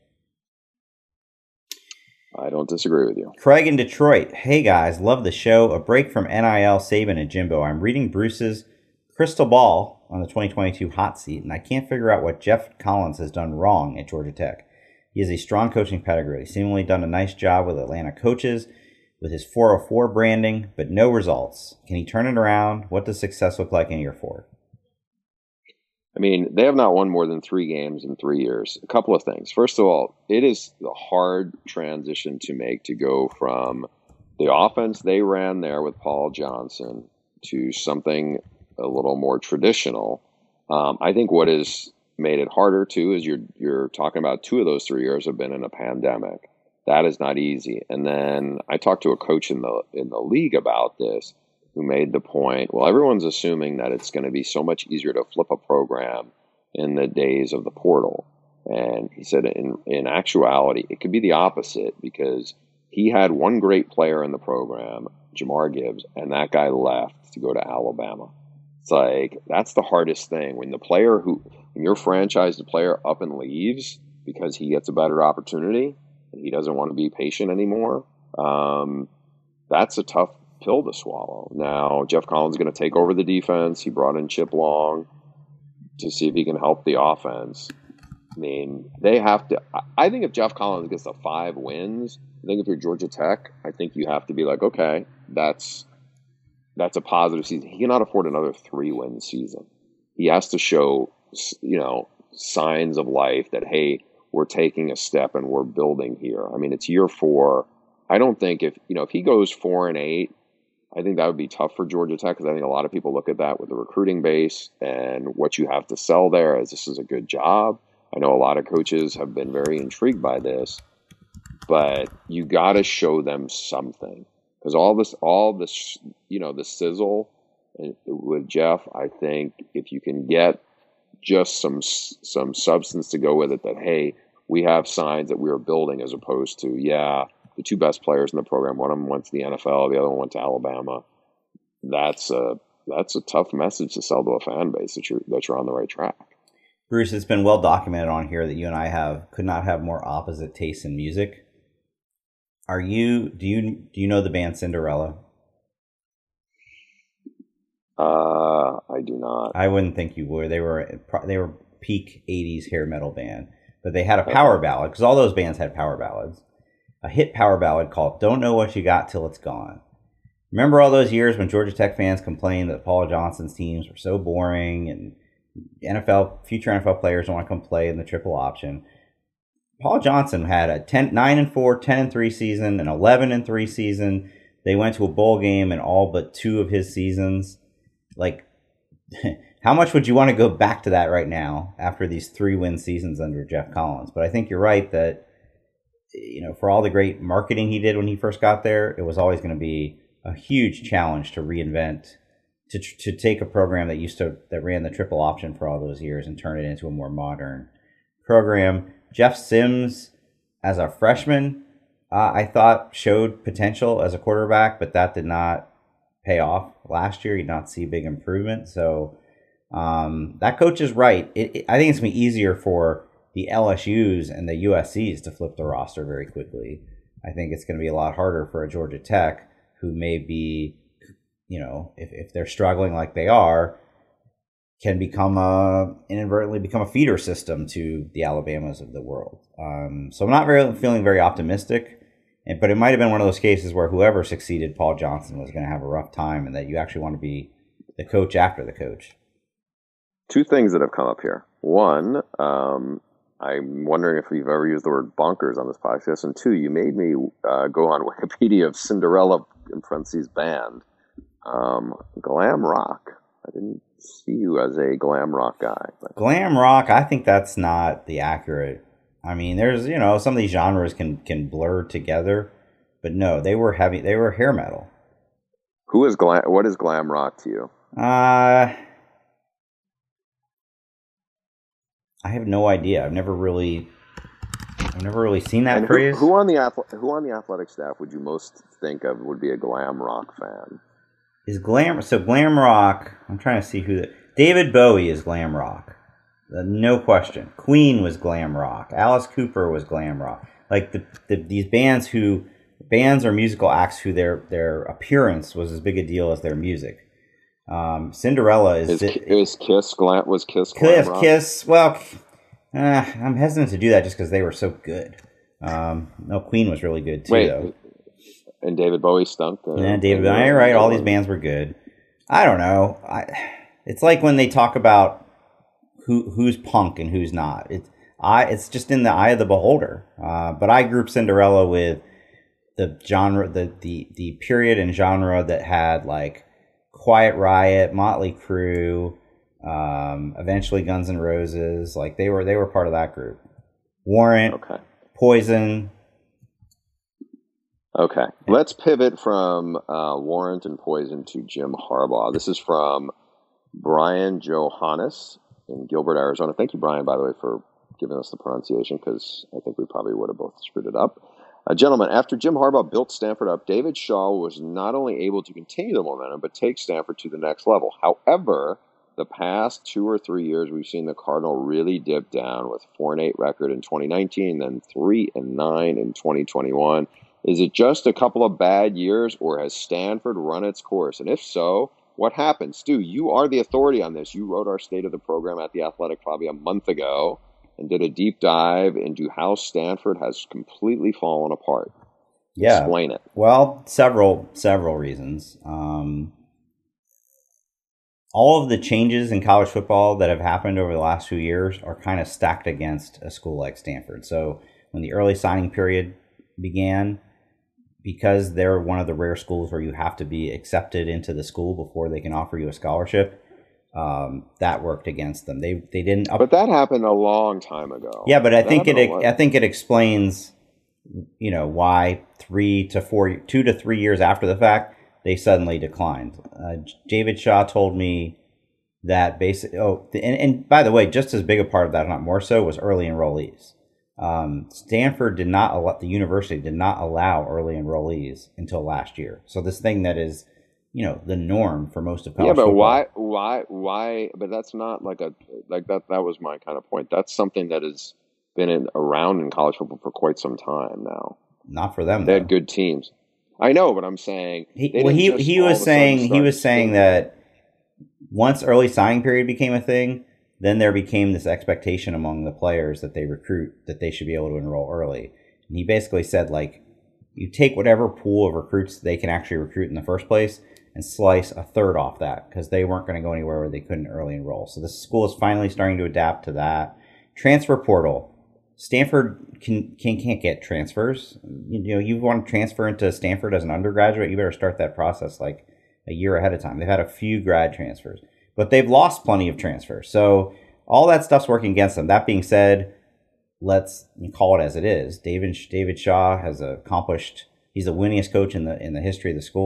I don't disagree with you. Craig in Detroit. Hey guys, love the show. A break from N I L, Saban, and Jimbo. I'm reading Bruce's Crystal Ball on the twenty twenty-two hot seat, and I can't figure out what Jeff Collins has done wrong at Georgia Tech. He has a strong coaching pedigree. He's seemingly done a nice job with Atlanta coaches with his four oh four branding, but no results. Can he turn it around? What does success look like in year four? I mean, they have not won more than three games in three years. A couple of things. First of all, it is the hard transition to make to go from the offense they ran there with Paul Johnson to something a little more traditional. Um, I think what has made it harder too is you're you're talking about two of those three years have been in a pandemic. That is not easy. And then I talked to a coach in the in the league about this who made the point, well, everyone's assuming that it's going to be so much easier to flip a program in the days of the portal. And he said in in actuality, it could be the opposite because he had one great player in the program, Jamar Gibbs, and that guy left to go to Alabama. It's like, that's the hardest thing. When the player who, when you're franchised the player up and leaves because he gets a better opportunity and he doesn't want to be patient anymore, um, that's a tough pill to swallow. Now, Jeff Collins is going to take over the defense. He brought in Chip Long to see if he can help the offense. I mean, they have to, I think if Jeff Collins gets the five wins, I think if you're Georgia Tech, I think you have to be like, okay, that's, That's a positive season. He cannot afford another three-win season. He has to show, you know, signs of life that, hey, we're taking a step and we're building here. I mean, it's year four. I don't think if, you know, if he goes four and eight, I think that would be tough for Georgia Tech because I think a lot of people look at that with the recruiting base and what you have to sell there as this is a good job. I know a lot of coaches have been very intrigued by this, but you got to show them something. Because all this, all this, you know, the sizzle with Jeff, I think if you can get just some some substance to go with it, that hey, we have signs that we are building, as opposed to yeah, the two best players in the program, one of them went to the N F L, the other one went to Alabama. That's a that's a tough message to sell to a fan base that you're that you're on the right track. Bruce, it's been well documented on here that you and I have could not have more opposite tastes in music. Are you? Do you? Do you know the band Cinderella? Uh, I do not. I wouldn't think you would. They were they were peak eighties hair metal band, but they had a power ballad because all those bands had power ballads. A hit power ballad called "Don't Know What You Got Till It's Gone." Remember all those years when Georgia Tech fans complained that Paul Johnson's teams were so boring and N F L future N F L players don't want to come play in the triple option. Paul Johnson had a ten, nine and four, ten and three season, an eleven and three season. They went to a bowl game in all but two of his seasons. Like, how much would you want to go back to that right now after these three win seasons under Jeff Collins? But I think you're right that, you know, for all the great marketing he did when he first got there, it was always going to be a huge challenge to reinvent, to to take a program that used to that ran the triple option for all those years and turn it into a more modern program. Jeff Sims, as a freshman, uh, I thought showed potential as a quarterback, but that did not pay off last year. He did not see big improvement. So um, that coach is right. It, it, I think it's going to be easier for the L S Us and the U S Cs to flip the roster very quickly. I think it's going to be a lot harder for a Georgia Tech, who may be, you know, if, if they're struggling like they are, can become a, inadvertently become a feeder system to the Alabamas of the world. Um, so I'm not very feeling very optimistic, but it might have been one of those cases where whoever succeeded Paul Johnson was going to have a rough time, and that you actually want to be the coach after the coach. Two things that have come up here. One, um, I'm wondering if you've ever used the word bonkers on this podcast. And two, you made me uh, go on Wikipedia of Cinderella in parentheses band. Um, glam rock. I didn't see you as a glam rock guy. But. Glam rock, I think that's not the accurate. I mean, there's, you know, some of these genres can, can blur together, but no, they were heavy. They were hair metal. Who is glam? What is glam rock to you? Uh, I have no idea. I've never really, I've never really seen that and phrase. Who, who on the athle- who on the athletic staff would you most think of would be a glam rock fan? Is glam so glam rock? I'm trying to see who the David Bowie is glam rock, uh, no question. Queen was glam rock. Alice Cooper was glam rock. Like the, the these bands who bands or musical acts who their their appearance was as big a deal as their music. Um, Cinderella is is, it, is Kiss glam was Kiss glam Kiss rock? Kiss. Well, uh, I'm hesitant to do that just because they were so good. Um, no, Queen was really good too, Wait, though. And David Bowie stunk. Uh, Yeah, David. Bowie, you're right. All these bands were good. I don't know. I, it's like when they talk about who who's punk and who's not. It's I. It's just in the eye of the beholder. Uh, but I group Cinderella with the genre, the the the period and genre that had like Quiet Riot, Motley Crue, um, eventually Guns N' Roses. Like they were they were part of that group. Warrant, okay. Poison. Okay, let's pivot from uh, Warrant and Poison to Jim Harbaugh. This is from Brian Johannes in Gilbert, Arizona. Thank you, Brian, by the way, for giving us the pronunciation, because I think we probably would have both screwed it up. Uh, gentlemen, after Jim Harbaugh built Stanford up, David Shaw was not only able to continue the momentum, but take Stanford to the next level. However, the past two or three years, we've seen the Cardinal really dip down with four and eight record in twenty nineteen, then three and nine in twenty twenty-one. Is it just a couple of bad years, or has Stanford run its course? And if so, what happened? Stu, you are the authority on this. You wrote our State of the Program at The Athletic probably a month ago and did a deep dive into how Stanford has completely fallen apart. Yeah. Explain it. Well, several several reasons. Um, all of the changes in college football that have happened over the last few years are kind of stacked against a school like Stanford. So when the early signing period began, because they're one of the rare schools where you have to be accepted into the school before they can offer you a scholarship, um, that worked against them. They they didn't. Up- but that happened a long time ago. Yeah, but I that think it I think it explains, you know, why three to four, two to three years after the fact, they suddenly declined. Uh, David Shaw told me that basically. Oh, and, and by the way, just as big a part of that, if not more so, was early enrollees. Um, Stanford did not allow, the university did not allow early enrollees until last year. So this thing that is, you know, the norm for most of college yeah, but football. why, why, why? But that's not like a like that. That was my kind of point. That's something that has been in, around in college football for quite some time now. Not for them. They though. had good teams. I know, but I'm saying he, well, he he was saying he was saying that once early signing period became a thing, then there became this expectation among the players that they recruit, that they should be able to enroll early. And he basically said, like, you take whatever pool of recruits they can actually recruit in the first place and slice a third off that, because they weren't going to go anywhere where they couldn't early enroll. So the school is finally starting to adapt to that. Transfer portal. Stanford can, can, can't get transfers. You, you know, you want to transfer into Stanford as an undergraduate, you better start that process like a year ahead of time. They've had a few grad transfers, but they've lost plenty of transfers. So all that stuff's working against them. That being said, let's call it as it is. David David Shaw has accomplished, he's the winningest coach in the in the history of the school.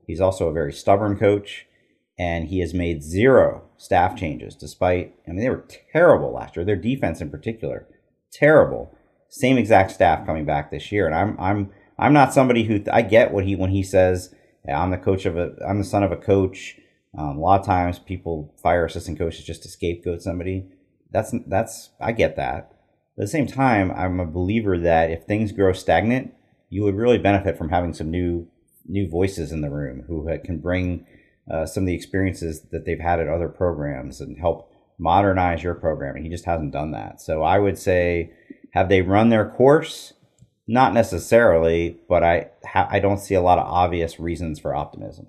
He's also a very stubborn coach, and he has made zero staff changes despite, I mean, they were terrible last year. Their defense in particular, terrible. Same exact staff coming back this year. And I'm I'm I'm not somebody who, I get what he, when he says, yeah, I'm the coach of a, I'm the son of a coach. Um, a lot of times people fire assistant coaches just to scapegoat somebody. That's, that's, I get that. But at the same time, I'm a believer that if things grow stagnant, you would really benefit from having some new, new voices in the room who can bring uh, some of the experiences that they've had at other programs and help modernize your program. And he just hasn't done that. So I would say, have they run their course? Not necessarily, but I ha- I don't see a lot of obvious reasons for optimism.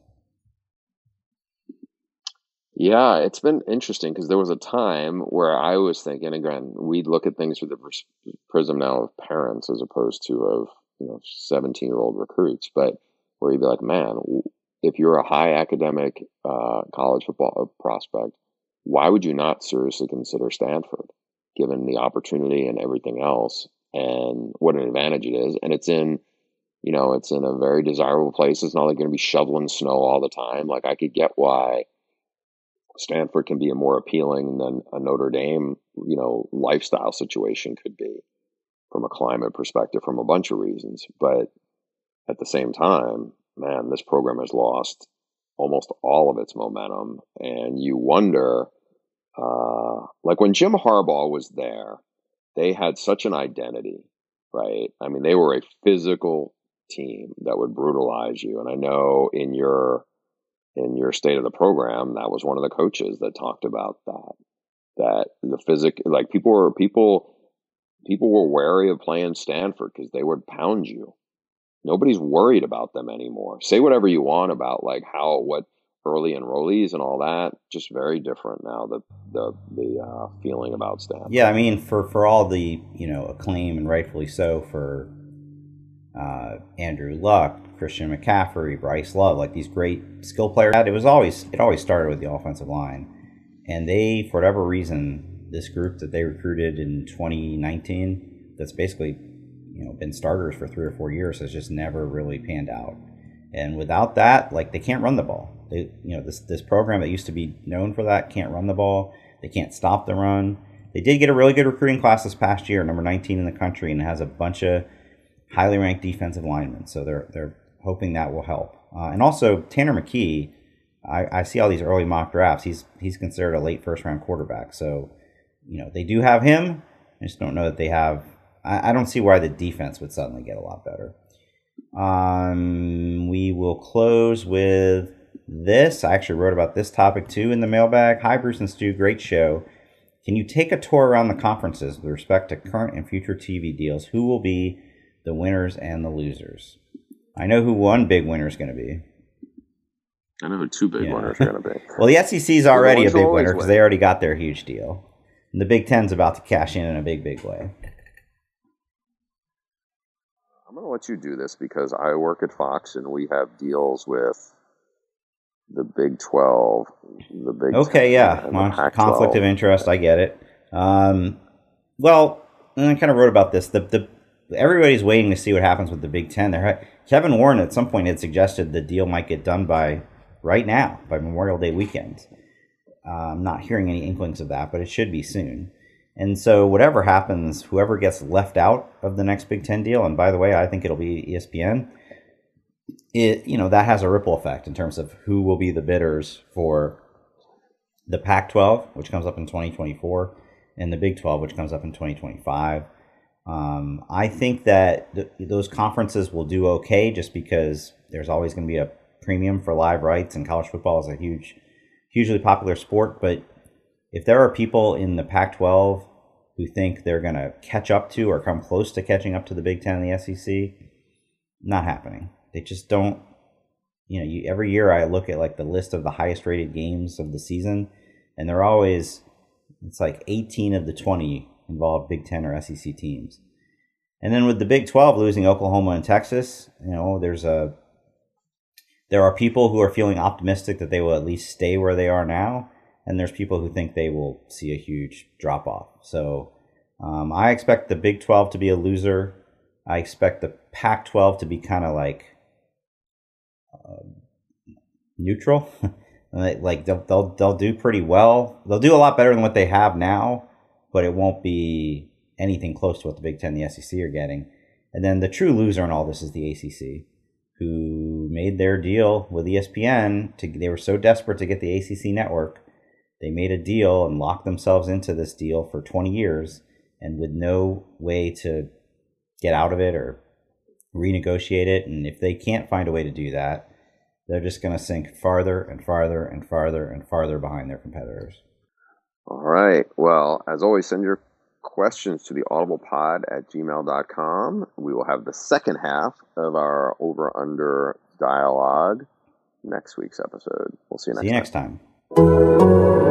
Yeah, it's been interesting because there was a time where I was thinking, again, we'd look at things through the pers- prism now of parents as opposed to of, you know, seventeen-year-old recruits, but where you'd be like, man, if you're a high academic uh, college football prospect, why would you not seriously consider Stanford, given the opportunity and everything else, and what an advantage it is? And it's in, you know, it's in a very desirable place. It's not like going to be shoveling snow all the time. Like, I could get why Stanford can be a more appealing than a Notre Dame, you know, lifestyle situation could be from a climate perspective, from a bunch of reasons. But at the same time, man, this program has lost almost all of its momentum. And you wonder, uh, like when Jim Harbaugh was there, they had such an identity, right? I mean, they were a physical team that would brutalize you. And I know in your in your state of the program, that was one of the coaches that talked about that. That the physic, like people were people people were wary of playing Stanford because they would pound you. Nobody's worried about them anymore. Say whatever you want about like how what early enrollees and all that, just very different now. The the the uh, feeling about Stanford. Yeah, I mean, for for all the you know acclaim and rightfully so for uh, Andrew Luck, Christian McCaffrey, Bryce Love, like these great skill players. It was always it always started with the offensive line, and they, for whatever reason, this group that they recruited in twenty nineteen, that's basically you know been starters for three or four years, has just never really panned out. And without that, like they can't run the ball. They, you know, this this program that used to be known for that can't run the ball. They can't stop the run. They did get a really good recruiting class this past year, number nineteen in the country, and has a bunch of highly ranked defensive linemen. So they're they're hoping that will help. Uh, and also Tanner McKee, I, I see all these early mock drafts. He's he's considered a late first round quarterback. So you know they do have him. I just don't know that they have. I, I don't see why the defense would suddenly get a lot better. Um, we will close with this. I actually wrote about this topic too in the mailbag. Hi, Bruce and Stu. Great show. Can you take a tour around the conferences with respect to current and future T V deals? Who will be the winners and the losers? I know who one big winner is going to be. I know who two big yeah. winners are going to be. Well, the S E C is already a big winner because they already got their huge deal. And the Big Ten's about to cash in in a big, big way. I'm going to let you do this because I work at Fox and we have deals with the Big twelve, the Big Okay, ten, yeah. Well, conflict of interest, I get it. Um, well, and I kind of wrote about this. The the everybody's waiting to see what happens with the Big Ten. There, Kevin Warren at some point had suggested the deal might get done by right now, by Memorial Day weekend. Uh, I'm not hearing any inklings of that, but it should be soon. And so whatever happens, whoever gets left out of the next Big Ten deal, and by the way, I think it'll be E S P N, it you know that has a ripple effect in terms of who will be the bidders for the Pac twelve, which comes up in twenty twenty-four, and the Big twelve, which comes up in twenty twenty-five. Um, I think that th- those conferences will do okay just because there's always going to be a premium for live rights, and college football is a huge, hugely popular sport. But if there are people in the Pac twelve who think they're going to catch up to or come close to catching up to the Big Ten and the S E C, not happening. They just don't, you know, you, every year I look at like the list of the highest rated games of the season, and they're always, it's like eighteen of the twenty involve Big Ten or S E C teams. And then with the Big twelve losing Oklahoma and Texas, you know, there's a, there are people who are feeling optimistic that they will at least stay where they are now. And there's people who think they will see a huge drop off. So um, I expect the Big twelve to be a loser. I expect the Pac twelve to be kind of like, uh, neutral. Like they'll, they'll they'll do pretty well. They'll do a lot better than what they have now, but it won't be anything close to what the Big Ten and the S E C are getting. And then the true loser in all this is the A C C, who made their deal with E S P N. To, they were so desperate to get the A C C network, they made a deal and locked themselves into this deal for twenty years, and with no way to get out of it or renegotiate it. And if they can't find a way to do that, they're just going to sink farther and farther and farther and farther behind their competitors. All right. Well, as always, send your questions to the audiblepod at gmail dot com. We will have the second half of our over-under dialogue next week's episode. We'll see you next see you time. next time.